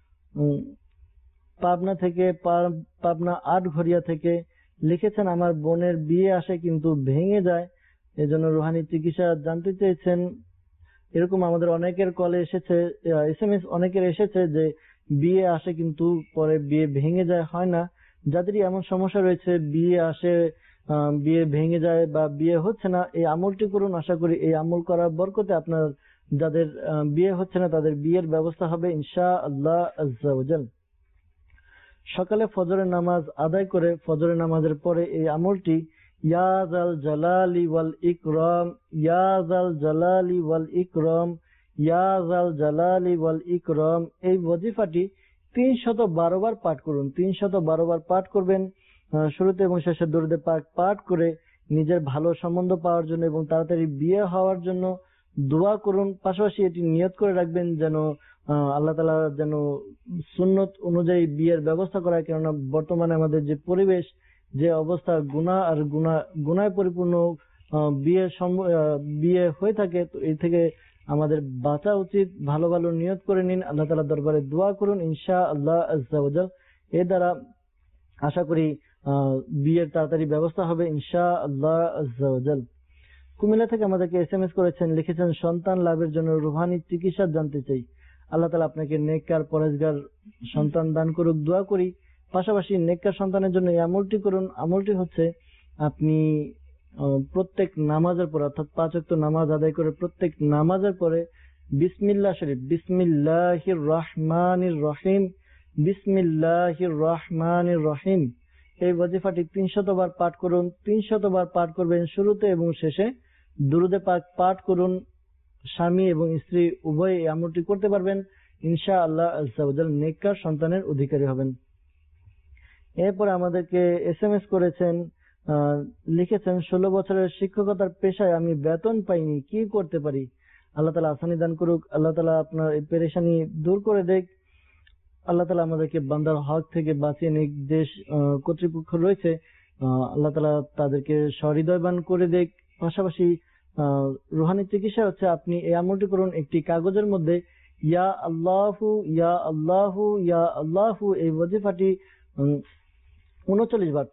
পাবনা থেকে, পাবনা আটঘরিয়া থেকে, লিখেছেন আমার বোনের বিয়ে আসে কিন্তু ভেঙে যায়, এজন্য রুহানি চিকিৎসা জানতে চেয়েছেন। এরকম আমাদের অনেকের কলে এসেছে, এসএমএস অনেকের এসেছে যে বিয়ে আসে কিন্তু পরে বিয়ে ভেঙে যায়, হয় না। যাদেরই এমন সমস্যা রয়েছে, বিয়ে আসে বিয়ে ভেঙে যায় বা বিয়ে হচ্ছে না, এই আমলটি করুন। আশা করি এই আমল করার বরকতে আপনার যাদের বিয়ে হচ্ছে না তাদের বিয়ের ব্যবস্থা হবে ইনশাআল্লাহ আজ্জা ওয়া জাল। সকালে ফজরের নামাজ আদায় করে ফজরের নামাজের পরে এই আমলটি ইয়া যাল জালালি ওয়াল ইকরাম, ইয়া যাল জালালি ওয়াল ইকরাম, ইয়া যাল জালালি ওয়াল ইকরাম, এই ওয়াজিফাটি 312 বার পাঠ করুন। 312 বার পাঠ করবেন। শুরুতে এবং শেষে দরুদে পাক পাঠ করে নিজের ভালো সম্বন্ধ পাওয়ার জন্য এবং তাড়াতাড়ি বিয়ে হওয়ার জন্য দোয়া করুন। পাশাপাশি এটি নিয়ত করে রাখবেন যেন আল্লাহ তাআলা যেন সুন্নত অনুযায়ী বিয়ের ব্যবস্থা করায়, কেননা বর্তমানে আমাদের যে পরিবেশ, যে অবস্থা, গুনাহ আর গুনায় পরিপূর্ণ বিয়ে হয়ে থাকে, তো এই থেকে আমাদের বাঁচা উচিত। ভালো ভালো নিয়ত করে নিন, আল্লাহ তাআলার দরবারে দোয়া করুন ইনশাআল্লাহ আজ্জা ওয়া জাল। এর দ্বারা আশা করি বিয়ের তাড়াতাড়ি ব্যবস্থা হবে ইনশাআল্লাহ আজ্জা ওয়া জাল। কুমিল্লা থেকে আমাদেরকে এসএমএস করেছেন, লিখেছেন সন্তান লাভের জন্য রুহানি চিকিৎসা জানতে চাই। আল্লাহ তাআলা আপনাকে নেককার পরেজগার সন্তান দান করুক, দোয়া করি। পাশাপাশি নেককার সন্তানের জন্য এই আমলটি করুন। আমলটি হচ্ছে আপনি প্রত্যেক নামাজের পর অর্থাৎ 5 ওয়াক্ত নামাজ আদায় করে প্রত্যেক নামাজের পরে বিসমিল্লাহ শরীফ, বিসমিল্লাহির রহমানির রহিম, বিসমিল্লাহির রহমানির রহিম, এই ওয়াজিফাটি 300 বার পাঠ করুন। 300 বার পাঠ করবেন। শুরুতে এবং শেষে দুরুদে পাক পাঠ করুন। স্বামী এবং স্ত্রী উভয় এই আমলটি করতে পারবেন ইনশাআল্লাহ আজ্জা ওয়া জাল, নেককার সন্তানের অধিকারী হবেন। এরপরে আমাদেরকে এসএমএস করেছেন, লিখেছেন 16 বছরের শিক্ষকতার পেশায় আমি বেতন পাইনি, কি করতে পারি? আল্লাহ তাআলা আসানি দান করুক, আল্লাহ তাআলা আপনার এই পেরেশানি দূর করে দেখ। আল্লাহ তাআলা আমাদেরকে বান্দার হক থেকে বাঁচিয়ে নিক। দেশ কর্তৃপক্ষ রয়েছে আল্লাহ তাআলা তাদেরকে সহৃদয়বান করে দেখ। পাশাপাশি রুহানি চিকিৎসা হচ্ছে আপনি এই আমলটি করুন, একটি কাগজের মধ্যে ইয়া আল্লাহু ইয়া আল্লাহু ইয়া আল্লাহু এই ওয়াজিফাটি 39 বার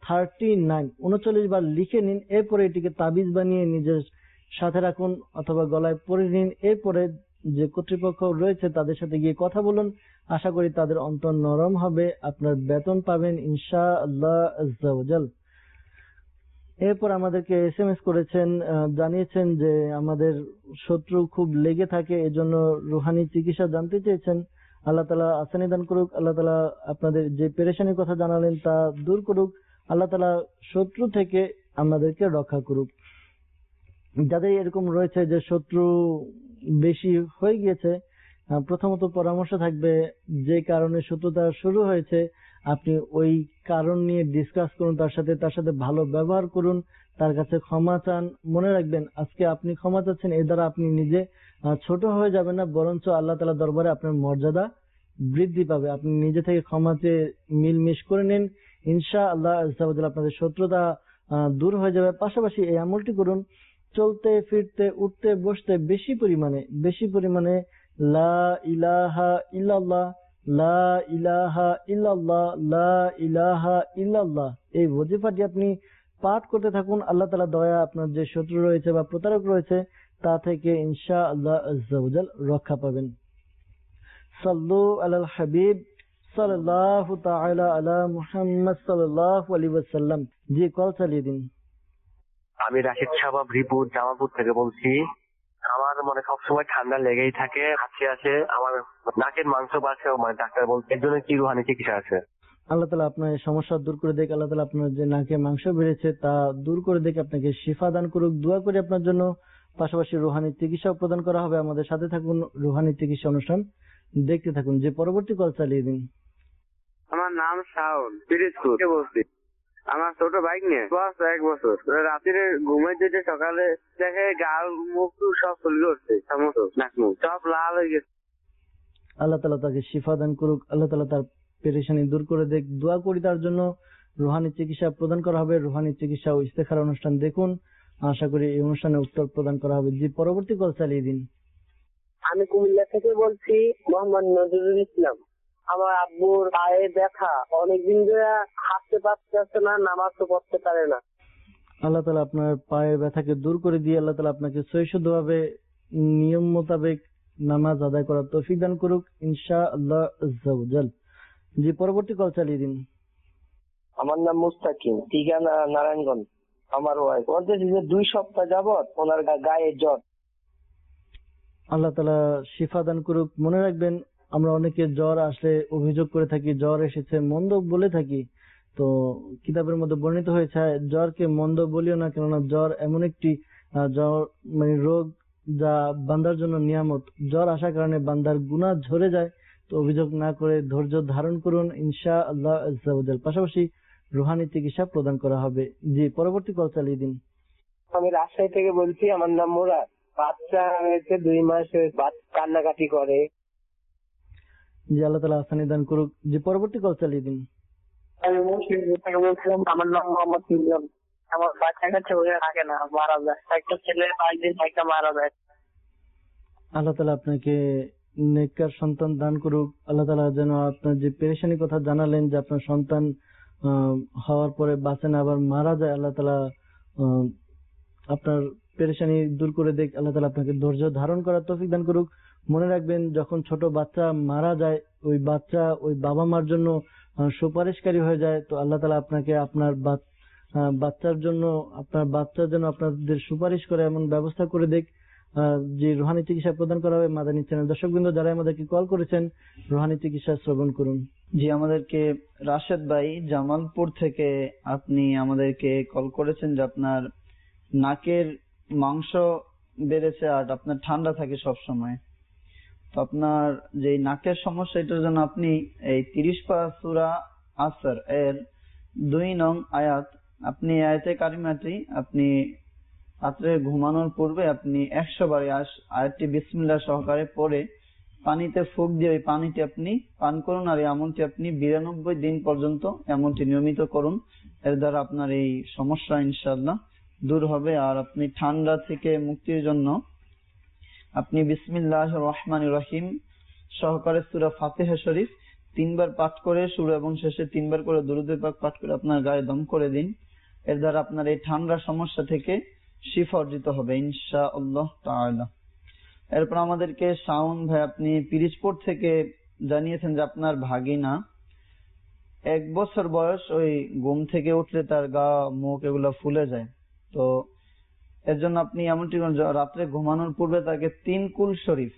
39 বার লিখে নিন। এরপরে এটিকে তাবিজ বানিয়ে নিজের সাথে রাখুন অথবা গলায় পরে নিন। এরপরে যে কর্তৃপক্ষ রয়েছে তাদের সাথে গিয়ে কথা বলুন, আশা করি তাদের অন্তর নরম হবে, আপনার বেতন পাবেন ইনশাআল্লাহ আজ্জা ওয়া জাল। এরপর আমাদেরকে SMS করেছেন, জানিয়েছেন যে আমাদের শত্রু খুব লেগে থাকে, এজন্য রুহানি চিকিৎসা জানতে চেয়েছেন। আল্লাহ তাআলা আসানি দান করুক, আল্লাহ তাআলা আপনাদের যে পেরেশানির কথা জানালেন তা দূর করুক, আল্লাহ তাআলা শত্রু থেকে আমাদেরকে রক্ষা করুক। যাদের এরকম রয়েছে যে শত্রু বেশি হয়ে গিয়েছে, প্রথমত পরামর্শ থাকবে যে কারণে শত্রুতা শুরু হয়েছে আপনি ওই কারণ নিয়ে ডিসকাস করুন, তার সাথে ভালো ব্যবহার করুন, তার কাছে ক্ষমা চান। মনে রাখবেন আজকে আপনি ক্ষমা চাচ্ছেন, এর দ্বারা আপনি নিজে ছোট হয়ে যাবেন না, বরঞ্চ আল্লাহ তাআলার দরবারে আপনার মর্যাদা বৃদ্ধি পাবে। আপনি নিজে থেকে ক্ষমা চেয়ে মিলমিশ করে নিন, ইনশাআল্লাহ আজ্জা ওয়া জাল আপনাদের শত্রুতা দূর হয়ে যাবে। পাশাপাশি এই আমলটি করুন, চলতে ফিরতে উঠতে বসতে বেশি পরিমাণে লা ইলাহা ইল্লাল্লাহ লা ইলাহা ইল্লাল্লাহ লা ইলাহা ইল্লাল্লাহ এই ওয়াজিফাটি আপনি পাঠ করতে থাকুন। আল্লাহ তাআলা দয়া আপনার যে শত্রু রয়েছে বা প্রতারক রয়েছে তা থেকে ইনশাআল্লাহ আজ্জা ওয়া জাল রক্ষা পাবেন। সাল্লু আলাল হাবিব সাল্লাল্লাহু তাআলা আলা মুহাম্মদ সাল্লাল্লাহু আলাইহি ওয়াসাল্লাম। জি, কল চালিয়ে দিন। আমি রাশিদ শাবাব রিপুর জামালপুর থেকে বলছি। আমার সবসময় ঠান্ডা লেগেই থাকে, হাঁচি আসে, আমার নাকের মাংস বাড়ছে, ডাক্তার বলছে এর জন্য কি রুহানি চিকিৎসা আছে? আল্লাহ তাআলা আপনার সমস্যা দূর করে দেখ, আল্লাহ তাআলা আপনার যে নাকে মাংস বেড়েছে তা দূর করে দেখ, আপনাকে শিফা দান করুক। দোয়া করি আপনার জন্য। পাশাপাশি রুহানি চিকিৎসাও প্রদান করা হবে। আমাদের সাথে থাকুন, রুহানি চিকিৎসা অনুষ্ঠান দেখতে থাকুন। যে পরবর্তী কল চালিয়ে দিন। আমার নাম শাওন, পিরিজপুর থেকে বলছি। আমার ছোট বাইক নিয়ে 1 বছর রাত্রে ঘুমাইতে সকালে দেখে গাল মুখ সব ফুল করছে, সমস্ত নাক মুখ সব লাল হয়ে গেছে। আল্লাহ তাআলা তাকে শিফা দান করুক, আল্লাহ তাআলা তার পেরেশানি দূর করে দেখ। দোয়া করি তার জন্য। রুহানি চিকিৎসা প্রদান করা হবে। রুহানি চিকিৎসা ও ইস্তেখারা অনুষ্ঠান দেখুন, আশা করি এই অনুষ্ঠানে উত্তর প্রদান করা হবে। জি, পরবর্তী কল চালিয়ে দিন। আমি কুমিল্লা থেকে বলছি, মোহাম্মদ নজরুল ইসলাম। আমার আব্বুর পায়ে ব্যথা, অনেকদিন ধরে হাঁটতে পারতেছে না, নামাজও পড়তে পারে না। আল্লাহ তাআলা আপনার পায়ের ব্যথাকে দূর করে দিয়ে আল্লাহ তাআলা আপনাকে সহিষ্ণুভাবে নিয়ম মোতাবেক নামাজ আদায় করার তৌফিক দান করুক ইনশাআল্লাহ আজ্জা ওয়া জাল। জি, পরবর্তী কল চালিয়ে দিন। আমার নাম মুস্তাকিম, ঠিকানা নারায়ণগঞ্জ। আমার ওয়াইফ বলতেছে যে 2 সপ্তাহ যাবত ওনার গায়ে জ্বর। আল্লাহ তাআলা শিফা দান করুক। মনে রাখবেন আমরা অনেকে জ্বর আসলে অভিযোগ করে থাকি, জ্বর এসেছে মন্দ বলে থাকি। তো কিতাবের মধ্যে বর্ণিত হয়েছে জ্বরকে মন্দ বলিও না, কেননা জ্বর এমন একটি জ্বর রোগ যা বান্দার জন্য নিয়ামত। জ্বর আসার কারণে বান্দার গুনাহ ঝরে যায়। তো অভিযোগ না করে ধৈর্য ধারণ করুন ইনশাআল্লাহ আজ্জা ওয়া জাল। পাশাপাশি রুহানি চিকিৎসা প্রদান করা হবে। জি, পরবর্তী কল চালিয়ে দিন। আমি রাজশাহী থেকে বলছি। আমার নাম মুরাদ। বাচ্চা হয়েছে 2 মাস, কান্নাকাটি করে। জি, আল্লাহ তাআলা আসানি দান করুক। জি, পরবর্তী কল চালিয়ে দিন। আমি মুর্শিদপুর থেকে বলছিলাম। আমার নাম মোহাম্মদ মিলন। আমার বাচ্চা কাছে হয়ে থাকে না, মারা যায়। একটা ছেলে 5 দিন একটা মারা যায়। আল্লাহ তাআলা আপনাকে নেককার সন্তান দান করুক। আল্লাহ তাআলা যেন আপনার যে পেরেশানির কথা জানালেন যে আপনার সন্তান হওয়ার পরে বাঁচে না, আবার মারা যায়, আল্লাহ তাআলা আপনার পেরেশানি দূর করে দেখ। আল্লাহ তাআলা আপনাকে ধৈর্য ধারণ করার তৌফিক দান করুক। মনে রাখবেন যখন ছোট বাচ্চা মারা যায় ওই বাচ্চা ওই বাবা মার জন্য সুপারিশকারী হয়ে যায়। তো আল্লাহ তাআলা আপনাকে আপনার বাচ্চার জন্য আপনাদের সুপারিশ করে এমন ব্যবস্থা করে দেখ যে রুহানি চিকিৎসা প্রদান করা হবে। মাদানী চ্যানেল দর্শকবৃন্দ যারা আমাদেরকে কল করেছেন রুহানি চিকিৎসা শ্রবণ করুন। জি, আমাদেরকে রাশেদ ভাই জামালপুর থেকে আপনি আমাদেরকে কল করেছেন যে আপনার নাকের মাংস বেড়েছে আর আপনার ঠান্ডা থাকে সব সময়। তো আপনার যে নাকের সমস্যা এটার জন্য আপনি এই 30 পারা সূরা আসর এর 2 নং আয়াত, আপনি আয়াতে কারিমাটি আপনি রাত্রে ঘুমানোর পূর্বে আপনি 100 বার আয়াতটি বিসমিল্লাহ সহকারে পড়ে পানিতে ফুঁক দিয়ে ওই পানিটি আপনি পান করুন, আর এই আমলটি আপনি 92 দিন পর্যন্ত এমনটি নিয়মিত করুন। এর দ্বারা আপনার এই সমস্যা ইনশাআল্লাহ দূর হবে। আর আপনি ঠান্ডা থেকে মুক্তির জন্য আপনি বিসমিল্লাহির রহমানির রহিম সহকারে সূরা ফাতিহা শরীফ 3 বার পাঠ করে শুরু এবং শেষে 3 বার করে দুরূদ পাক পাঠ করে আপনার গায়ে দম করে দিন। এর দ্বারা আপনার এই ঠান্ডা সমস্যা থেকে শিফা অর্জিত হবে ইনশাআল্লাহ তাআলা। এরপর আমাদেরকে শাওন ভাই আপনি পিরিজপুর থেকে জানিয়েছেন যে আপনার ভাগিনা 1 বছর বয়স, ওই ঘুম থেকে উঠলে তার গা মুখ এগুলো ফুলে যায়। তো এর জন্য আপনি এমনটি রাত্রে ঘুমানোর পূর্বে তাকে 3 কুল শরীফ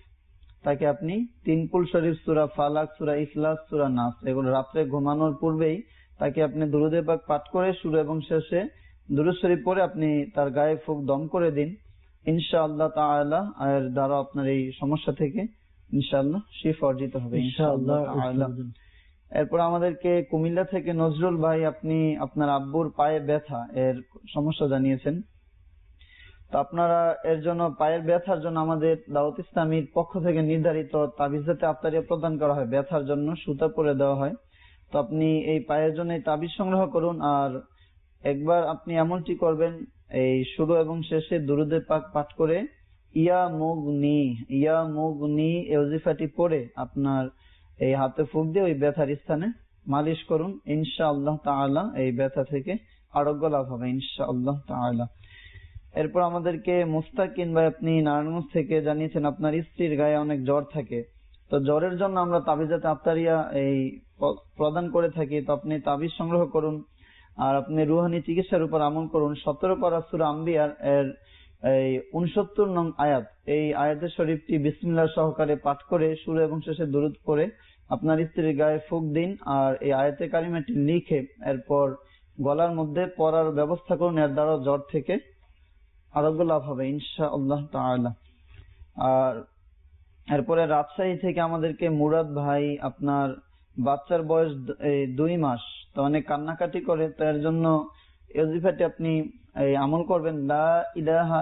সূরা ফালাক, সূরা ইখলাস, সূরা নাস এগুলো রাত্রে ঘুমানোর পূর্বেই তাকে আপনি দুরূদে পাক পাঠ করে শুরু এবং শেষে দুরূদ শরীফ পড়ে আপনি তার গায়ে ফুঁক দম করে দিন ইনশাআল্লাহ তাআলা। এর দ্বারা আপনার এই সমস্যা থেকে ইনশাআল্লাহ শিফা অর্জিত হবে ইনশাআল্লাহ তাআলা। এরপর আমাদেরকে কুমিল্লা থেকে নজরুল ভাই আপনি আপনার আব্বুর পায়ে ব্যথা এর সমস্যা জানিয়েছেন। তো আপনারা এর জন্য পায়ের ব্যথার জন্য আমাদের দাওয়াত ইসলামীর পক্ষ থেকে নির্ধারিত তাবিজাতে আফতারিয়া প্রদান করা হয়, ব্যথার জন্য সুতা পরে দেওয়া হয়। তো আপনি এই পায়ের জন্য তাবিজ সংগ্রহ করুন, আর একবার আপনি এমনটি করবেন এই শুরু এবং শেষে দুরূদে পাক পাঠ করে ইয়া মুগনি এই ওজিফাটি পড়ে আপনার এই হাতে ফুঁক দিয়ে ওই ব্যথার স্থানে মালিশ করুন ইনশাআল্লাহ তাআলা। এই ব্যথা থেকে আরোগ্য লাভ হবে ইনশাআল্লাহ তাআলা। এরপর আমাদেরকে মুস্তাকিন ভাই আপনি নারায়ণগঞ্জ থেকে জানিয়েছেন আপনার স্ত্রীর গায়ে অনেক জ্বর থাকে। তো জ্বরের জন্য আমরা তাবিজাতে আফতারিয়া এই প্রদান করে থাকি। তো আপনি তাবিজ সংগ্রহ করুন, আর আপনি রুহানি চিকিৎসার উপর আমল করুন। 17 পারা সূরা আম্বিয়ার এর 69 নং আয়াত, এই আয়াতের শরীফটি বিসমিল্লাহ সহকারে পাঠ করে শুরু এবং শেষে দুরূদ পড়ে আপনার স্ত্রীর গায়ে ফুঁক দিন, আর এই আয়াতে কারিমাটি লিখে এরপর গলার মধ্যে পরার ব্যবস্থা করুন। এর দ্বারা জ্বর থেকে আরোগ্য লাভ হবে ইনশাআল্লাহ তাআলা। আর এরপরে রাজশাহী থেকে আমাদেরকে মুরাদ ভাই আপনার বাচ্চার বয়স 2 মাস, তো অনেক কান্নাকাটি করে। তো এর জন্য ওজিফাটি আপনি আমল করবেন লা ইলাহা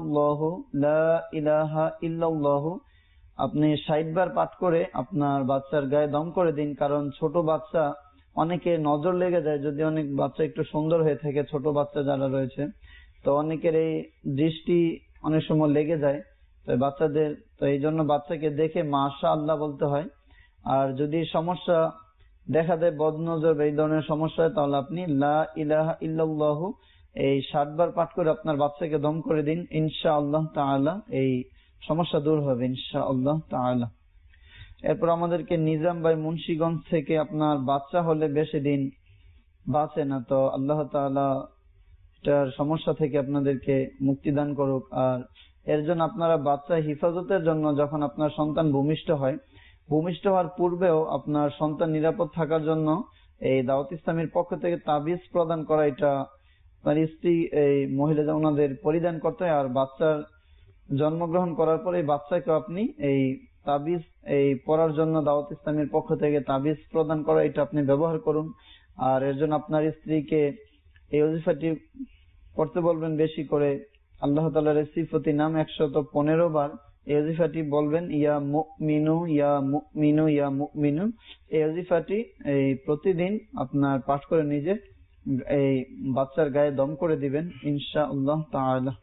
ইল্লাল্লাহু আপনি 60 বার পাঠ করে আপনার বাচ্চার গায়ে দম করে দিন। কারণ ছোট বাচ্চা অনেকে নজর লেগে যায়, যদি অনেক বাচ্চা একটু সুন্দর হয়ে থাকে, ছোট বাচ্চা যারা রয়েছে তো অনেকের এই দৃষ্টি অনেক সময় লেগে যায় তো বাচ্চাদের। তো এই জন্য বাচ্চাকে দেখে মাশাআল্লাহ বলতে হয়। আর যদি সমস্যা দেখা দেয় বদনজর এই ধরনের সমস্যা হয়, তাহলে আপনি লা ইলাহা ইল্লাল্লাহু এই 60 বার পাঠ করে আপনার বাচ্চাকে দম করে দিন ইনশাআল্লাহ তাআলা। এই সমস্যা দূর হবে ইনশাআল্লাহ তাআলা। এরপর আমাদেরকে নিজাম ভাই মুন্সিগঞ্জ থেকে আপনার বাচ্চা হলে বেশি দিন বাঁচে না, তো আল্লাহ তাআলা এটার সমস্যা থেকে আপনাদেরকে মুক্তি দান করুক। আর এর জন্য আপনারা বাচ্চা হিফাজতের জন্য যখন আপনার সন্তান ভূমিষ্ঠ হওয়ার পূর্বেও আপনার সন্তান নিরাপদ থাকার জন্য এই দাওয়াত ইসলামের পক্ষ থেকে তাবিজ প্রদান করা, এটা আপনার স্ত্রী এই মহিলা ওনাদের পরিধান করতে হয়। আর বাচ্চার জন্মগ্রহণ করার পরে এই বাচ্চাকে আপনি এই তাবিজ এই পড়ার জন্য দাওয়াত ইসলামের পক্ষ থেকে তাবিজ প্রদান করা, এটা আপনি ব্যবহার করুন। আর এর জন্য আপনার স্ত্রীকে এই ওজিফাটি পড়তে বলবেন বেশি করে। আল্লাহ তাআলার সিফতি নাম 115 বার এই ওজিফাটি বলবেন ইয়া মুমিনু ইয়া মুমিনু ইয়া মুমিনু। এই ওজিফাটি এই প্রতিদিন আপনার পাঠ করে নিজে এই বাচ্চার গায়ে দম করে দিবেন ইনশাআল্লাহ তাআলা।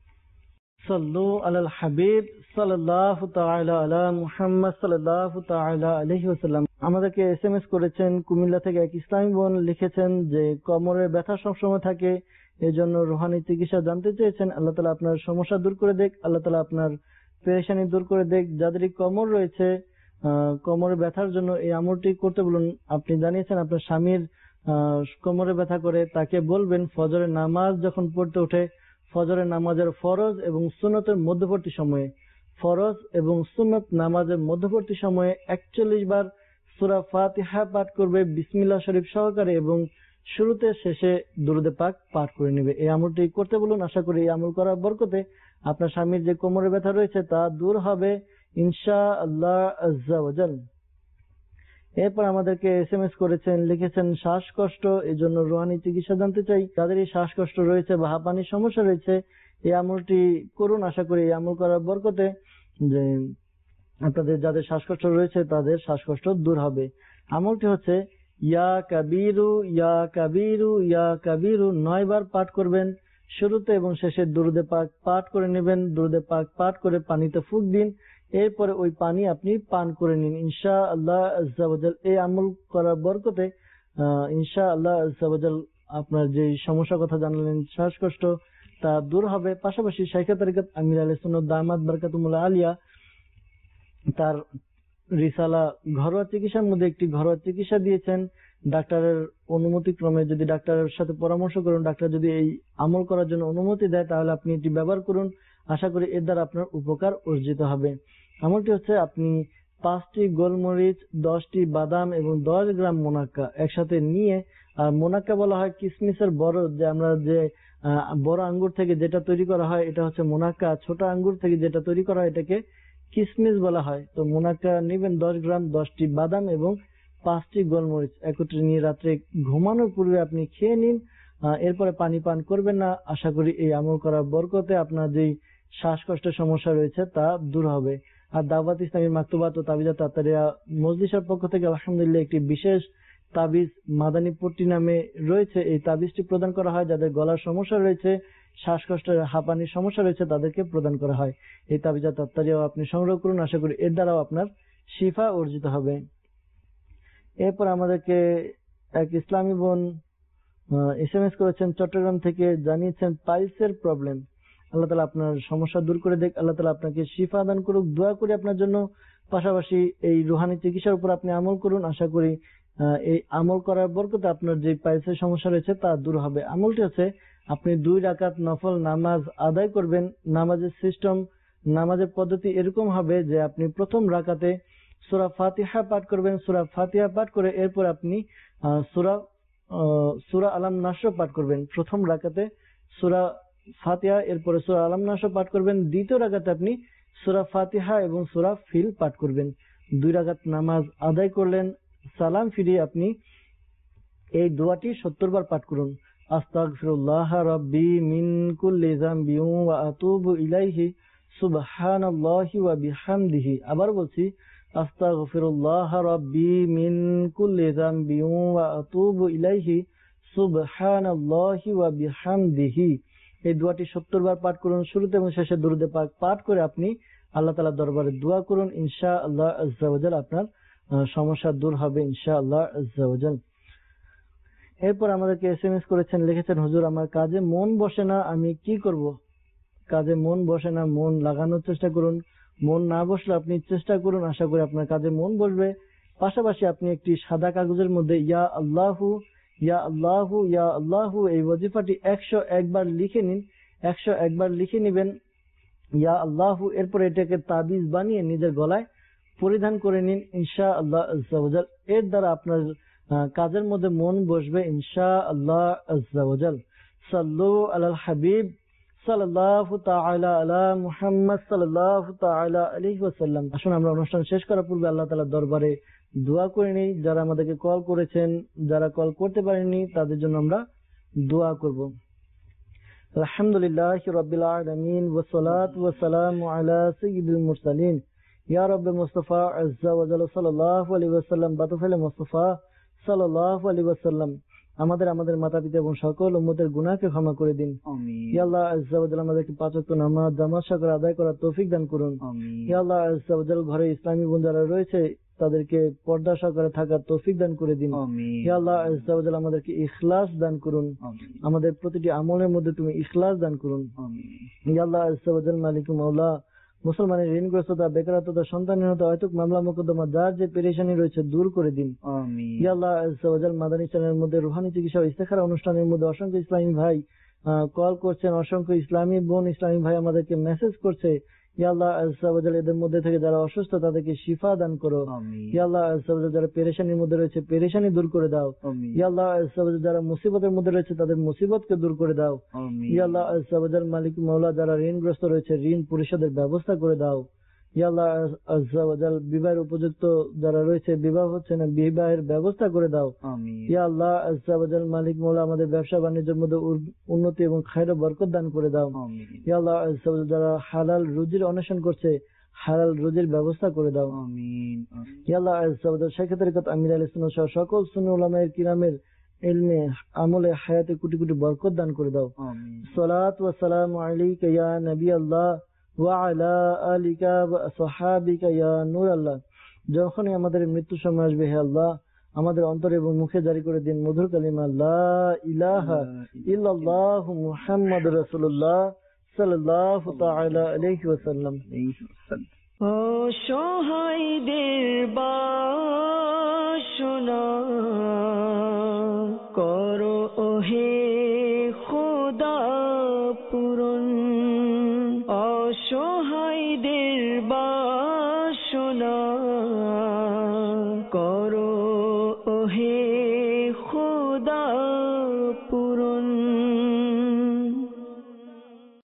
সাল্লু আলাল হাবিব সাল্লাল্লাহু তাআলা আলা মুহাম্মদ সাল্লাল্লাহু তাআলা আলাইহি ওয়াসাল্লাম। আমাদেরকে এসএমএস করেছেন কুমিল্লা থেকে এক ইসলামী বোন, লিখেছেন যে কোমরে ব্যথা সবসময় থাকে, এজন্য রুহানি চিকিৎসা জানতে চেয়েছেন। আল্লাহ তাআলা আপনার সমস্যা দূর করে দেখ, আল্লাহ তাআলা আপনার পেরেশানি দূর করে দেখ। যাদের কোমর রয়েছে কোমরে ব্যথার জন্য এই আমলটি করতে বলুন। আপনি জানিয়েছেন আপনার স্বামীর কোমরে ব্যথা করে, তাকে বলবেন ফজরের নামাজ যখন পড়তে ওঠে, ফজরের নামাজের ফরজ এবং সুন্নতের মধ্যবর্তী সময়ে, ফরজ এবং সুন্নত নামাজের মধ্যবর্তী সময়ে 41 বার সূরা ফাতিহা পাঠ করবে বিসমিল্লাহ শরীফ সহকারে এবং শুরুতে শেষে দুরূদে পাক পাঠ করে নেবে। এই আমলটি করতে বলুন। আশা করি এই আমল করার বরকতে আপনার স্বামীর যে কোমরে ব্যথা রয়েছে তা দূর হবে ইনশাআল্লাহ আজ্জা ওয়া জাল। এরপর আমাদেরকে এসএমএস করেছেন, লিখেছেন শ্বাসকষ্ট, এই জন্য রুহানি চিকিৎসা জানতে চাই। যাদের এই শ্বাসকষ্ট রয়েছে বা হাঁপানির সমস্যা রয়েছে এই আমলটি করুন। আশা করি এই আমল করার বরকতে যে আপনাদের যাদের শ্বাসকষ্ট রয়েছে তাদের শ্বাসকষ্ট দূর হবে। আমলটি হচ্ছে ইয়া কাবীরু ইয়া কাবীরু ইয়া কাবীরু 9 বার পাঠ করবেন। শুরুতে এবং শেষে দুরুদে পাক পাঠ করে নেবেন। দুরুদে পাক পাঠ করে পানিতে ফুঁক দিন। এরপরে ওই পানি আপনি পান করে নিন ইনশাআল্লাহ আজ্জা ওয়া জাল। এই আমল করার বরকতে ইনশাআল্লাহ আজ্জা ওয়া জাল আপনার যে সমস্যার কথা জানালেন শ্বাসকষ্ট তা দূর হবে। পাশাপাশি শাইখে তরিকত আমির আহলে সুন্নাত দামাত বারাকাতুহুল আলিয়া তার রিসালা ঘরোয়া চিকিৎসার মধ্যে একটি ঘরোয়া চিকিৎসা দিয়েছেন। ডাক্তারের অনুমতি ক্রমে যদি ডাক্তারের সাথে পরামর্শ করুন, ডাক্তার যদি এই আমল করার জন্য অনুমতি দেয় তাহলে আপনি এটি ব্যবহার করুন। আশা করি এর দ্বারা আপনার উপকার অর্জিত হবে। আমলটি হচ্ছে আপনি 5টি গোলমরিচ, 10টি বাদাম এবং 10 গ্রাম মোনাক্কা একসাথে নিয়ে, আর মোনাক্কা বলা হয় কিসমিসের বড়, যে আমরা যে বড় আঙ্গুর থেকে যেটা তৈরি করা হয় এটা হচ্ছে মোনাক্কা। ছোট আঙ্গুর থেকে যেটা তৈরি করা হয় এটাকে কিসমিস বলা হয়। তো মোনাক্কা নেবেন 10 গ্রাম, 10টি বাদাম এবং 5টি গোলমরিচ একত্রে নিয়ে রাত্রে ঘুমানোর পূর্বে আপনি খেয়ে নিন। এরপরে পানি পান করবেন না। আশা করি এই আমল করার বরকতে আপনার যেই শ্বাসকষ্টের সমস্যা রয়েছে তা দূর হবে। আর দাওয়াত ইসলামী মাকতুবাত ও তাবিজাত তাতারিয়া মজলিসের পক্ষ থেকে আলহামদুলিল্লাহ একটি বিশেষ তাবিজ মাদানী পট্টি নামে রয়েছে। এই তাবিজটি প্রদান করা হয় যাদের গলার সমস্যা রয়েছে, শ্বাসকষ্টের হাঁপানির সমস্যা রয়েছে তাদেরকে প্রদান করা হয়। এই তাবিজাত তাতারিয়াও আপনি সংগ্রহ করুন। আশা করি এর দ্বারাও আপনার শিফা অর্জিত হবে। এরপর আমাদেরকে এক ইসলামী বোন SMS করেছেন চট্টগ্রাম থেকে, জানিয়েছেন পাইলসের প্রবলেম। আল্লাহ তাআলা আপনার সমস্যা দূর করে দেখ, আল্লাহ তাআলা আপনাকে শিফা দান করুক। দোয়া করি আপনার জন্য। পাশাপাশি এই রুহানি চিকিৎসার উপর আপনি আমল করুন। আশা করি এই আমল করার বরকতে আপনার যে পাইলসের সমস্যা রয়েছে তা দূর হবে। আমলটি হচ্ছে আপনি 2 রাকাত নফল নামাজ আদায় করবেন। নামাজের সিস্টেম, নামাজের পদ্ধতি এরকম হবে যে আপনি প্রথম রাকাতে সূরা ফাতিহা পাঠ করবেন। সূরা ফাতিহা পাঠ করে এরপর আপনি সূরা আলাম নাসর পাঠ করবেন। প্রথম রাকাতে সূরা ফাতিহা, এরপরে সূরা আলাম নাসর পাঠ করবেন। দ্বিতীয় রাকাতে আপনি সূরা ফাতিহা এবং সূরা ফিল পাঠ করবেন। 2 রাকাত নামাজ আদায় করলেন। সালাম ফিরিয়ে আপনি এই দোয়াটি 70 বার পাঠ করুন। আস্তাগফিরুল্লাহ রাব্বি মিন কুল্লি যামবি ওয়া আতুবু ইলাইহি সুবহানাল্লাহি ওয়া বিহামদিহি। আবার বলছি, আস্তাগফিরুল্লাহ রাব্বি মিন কুল্লি যামবি ওয়া আতুবু ইলাইহি সুবহানাল্লাহি ওয়া বিহামদিহি। এই দোয়াটি 70 বার পাঠ করুন। শুরুতে এবং শেষে দুরূদে পাক পাঠ করে আপনি আল্লাহ তাআলার দরবারে দোয়া করুন। ইনশাআল্লাহ আজ্জা ওয়া জাল আপনার সমস্যা দূর হবে ইনশাআল্লাহ আজ্জা ওয়া জাল। এরপর আমাদেরকে SMS করেছেন, লিখেছেন, হুজুর আমার কাজে মন বসে না, আমি কি করব? কাজে মন বসে না, মন লাগানোর চেষ্টা করুন। মন না বসলে আপনি চেষ্টা করুন, আশা করি আপনার কাজে মন বসবে। পাশাপাশি আপনি একটি সাদা কাগজের মধ্যে ইয়া আল্লাহু ইয়া আল্লাহু ইয়া আল্লাহু এই ওয়াজিফাটি 101 বার লিখে নিন। 101 বার লিখে নেবেন ইয়া আল্লাহু। এরপর এটাকে তাবিজ বানিয়ে নিজের গলায় পরিধান করে নিন ইনশাআল্লাহ আজ্জা ওয়া জাল। এর দ্বারা আপনার কাজের মধ্যে মন বসবে ইনশাআল্লাহ আজ্জা ওয়া জাল। সাল্লু আলাল হাবিব সাল্লাল্লাহু তাআলা আলা মুহাম্মদ সাল্লাল্লাহু তাআলা আলাইহি ওয়াসাল্লাম। আসুন আমরা অনুষ্ঠান শেষ করার পূর্বে আল্লাহ তাআলার দরবারে দোয়া করে নিই। যারা আমাদেরকে কল করেছেন, যারা কল করতে পারেননি তাদের জন্য আমরা দোয়া করব। আলহামদুলিল্লাহি রাব্বিল আলামিন ওয়া সালাতু ওয়া সালামু আলা সাইয়্যিদিল মুরসালিন ইয়া রাব্বি মুস্তাফা আজ্জা ওয়া জাল সাল্লাল্লাহু আলাইহি ওয়াসাল্লাম বাতুফালে মুস্তাফা সাল্লাল্লাহু আলাইহি ওয়াসাল্লাম। আমাদের মাতা পিতা এবং সকল উম্মতের গুনাহকে ক্ষমা করে দিন। ইয়া আল্লাহ আজ্জা ওয়া জাল আমাদেরকে 5 ওয়াক্ত নামাজ জামাত সহকারে আদায় করার তৌফিক দান করুন। ইয়া আল্লাহ আজ্জা ওয়া জাল ঘরে ইসলামী বোন যারা রয়েছে তাদেরকে পর্দা সহকারে থাকার তৌফিক দান করে দিন। ইয়া আল্লাহ আজ্জা ওয়া জাল আমাদেরকে ইখলাস দান করুন। আমাদের প্রতিটি আমলের মধ্যে তুমি ইখলাস দান করুন। ইয়া আল্লাহ আজ্জা ওয়া জাল মালিক মাওলা মুসলমানের ঋণগ্রস্ততা, বেকারত্বতা, সন্তানহীনতা, অহেতুক মামলা মোকদ্দমা যার যে পেরেশানি রয়েছে দূর করে দিন। ইয়া আল্লাহ আজ্জা ওয়া জাল মাদানী চ্যানেলের মধ্যে রুহানি চিকিৎসা ও ইস্তেখারা অনুষ্ঠানের মধ্যে অসংখ্য ইসলামী ভাই কল করছেন, অসংখ্য ইসলামী বোন ইসলামী ভাই আমাদেরকে মেসেজ করছে। ইয়া আল্লাহ আজ্জা ওয়া জাল এদের মধ্যে থেকে যারা অসুস্থ তাদেরকে শিফা দান করো। ইয়া আল্লাহ আজ্জা ওয়া জাল যারা পেরেশানির মধ্যে রয়েছে পেরেশানি দূর করে দাও। ইয়া আল্লাহ আজ্জা ওয়া জাল যারা মুসিবতের মধ্যে রয়েছে তাদের মুসিবতকে দূর করে দাও। ইয়া আল্লাহ আজ্জা ওয়া জাল মালিক মাওলা যারা ঋণগ্রস্ত রয়েছে ঋণ পরিশোধের ব্যবস্থা করে দাও। ইয়া আল্লাহ আজ্জা ওয়া জাল বিবাহের উপযুক্ত যারা রয়েছে বিবাহ হচ্ছে না বিবাহের ব্যবস্থা করে দাও। ইয়া আল্লাহ আজ্জা ওয়া জাল মালিক মাওলা আমাদের ব্যবসা বাণিজ্যের মধ্যে উন্নতি এবং খায়র ও বরকত দান করে দাও। ইয়া আল্লাহ আজ্জা ওয়া জাল যারা হালাল রুজির অন্বেষণ করছে হালাল রুজির ব্যবস্থা করে দাও। আমিন। ইয়া আল্লাহ আযza শেখ তরিকত আমির আলাইহিস সালাম সহ সকল সুন্নি উলামায়ে কিরামের ইলমে আমলে হায়াতে কোটি কোটি বরকত দান করে দাও। আমিন। সালাত ওয়া সালামু আলাইকা ইয়া নবী আল্লাহ ওয়া আলা আলিকা ওয়া আসহাবিকা ইয়া নূর আল্লাহ। যখনই আমাদের মৃত্যু সময় আসবে হে আল্লাহ, আমাদের অন্তরে এবং মুখে জারি করে দিন মধুর কালিমা লা ইলাহা ইল্লাল্লাহু মুহাম্মাদুর রাসূলুল্লাহ সাল্লাল্লাহু তাআলা আলাইহি ওয়াসাল্লাম। অসহায়দের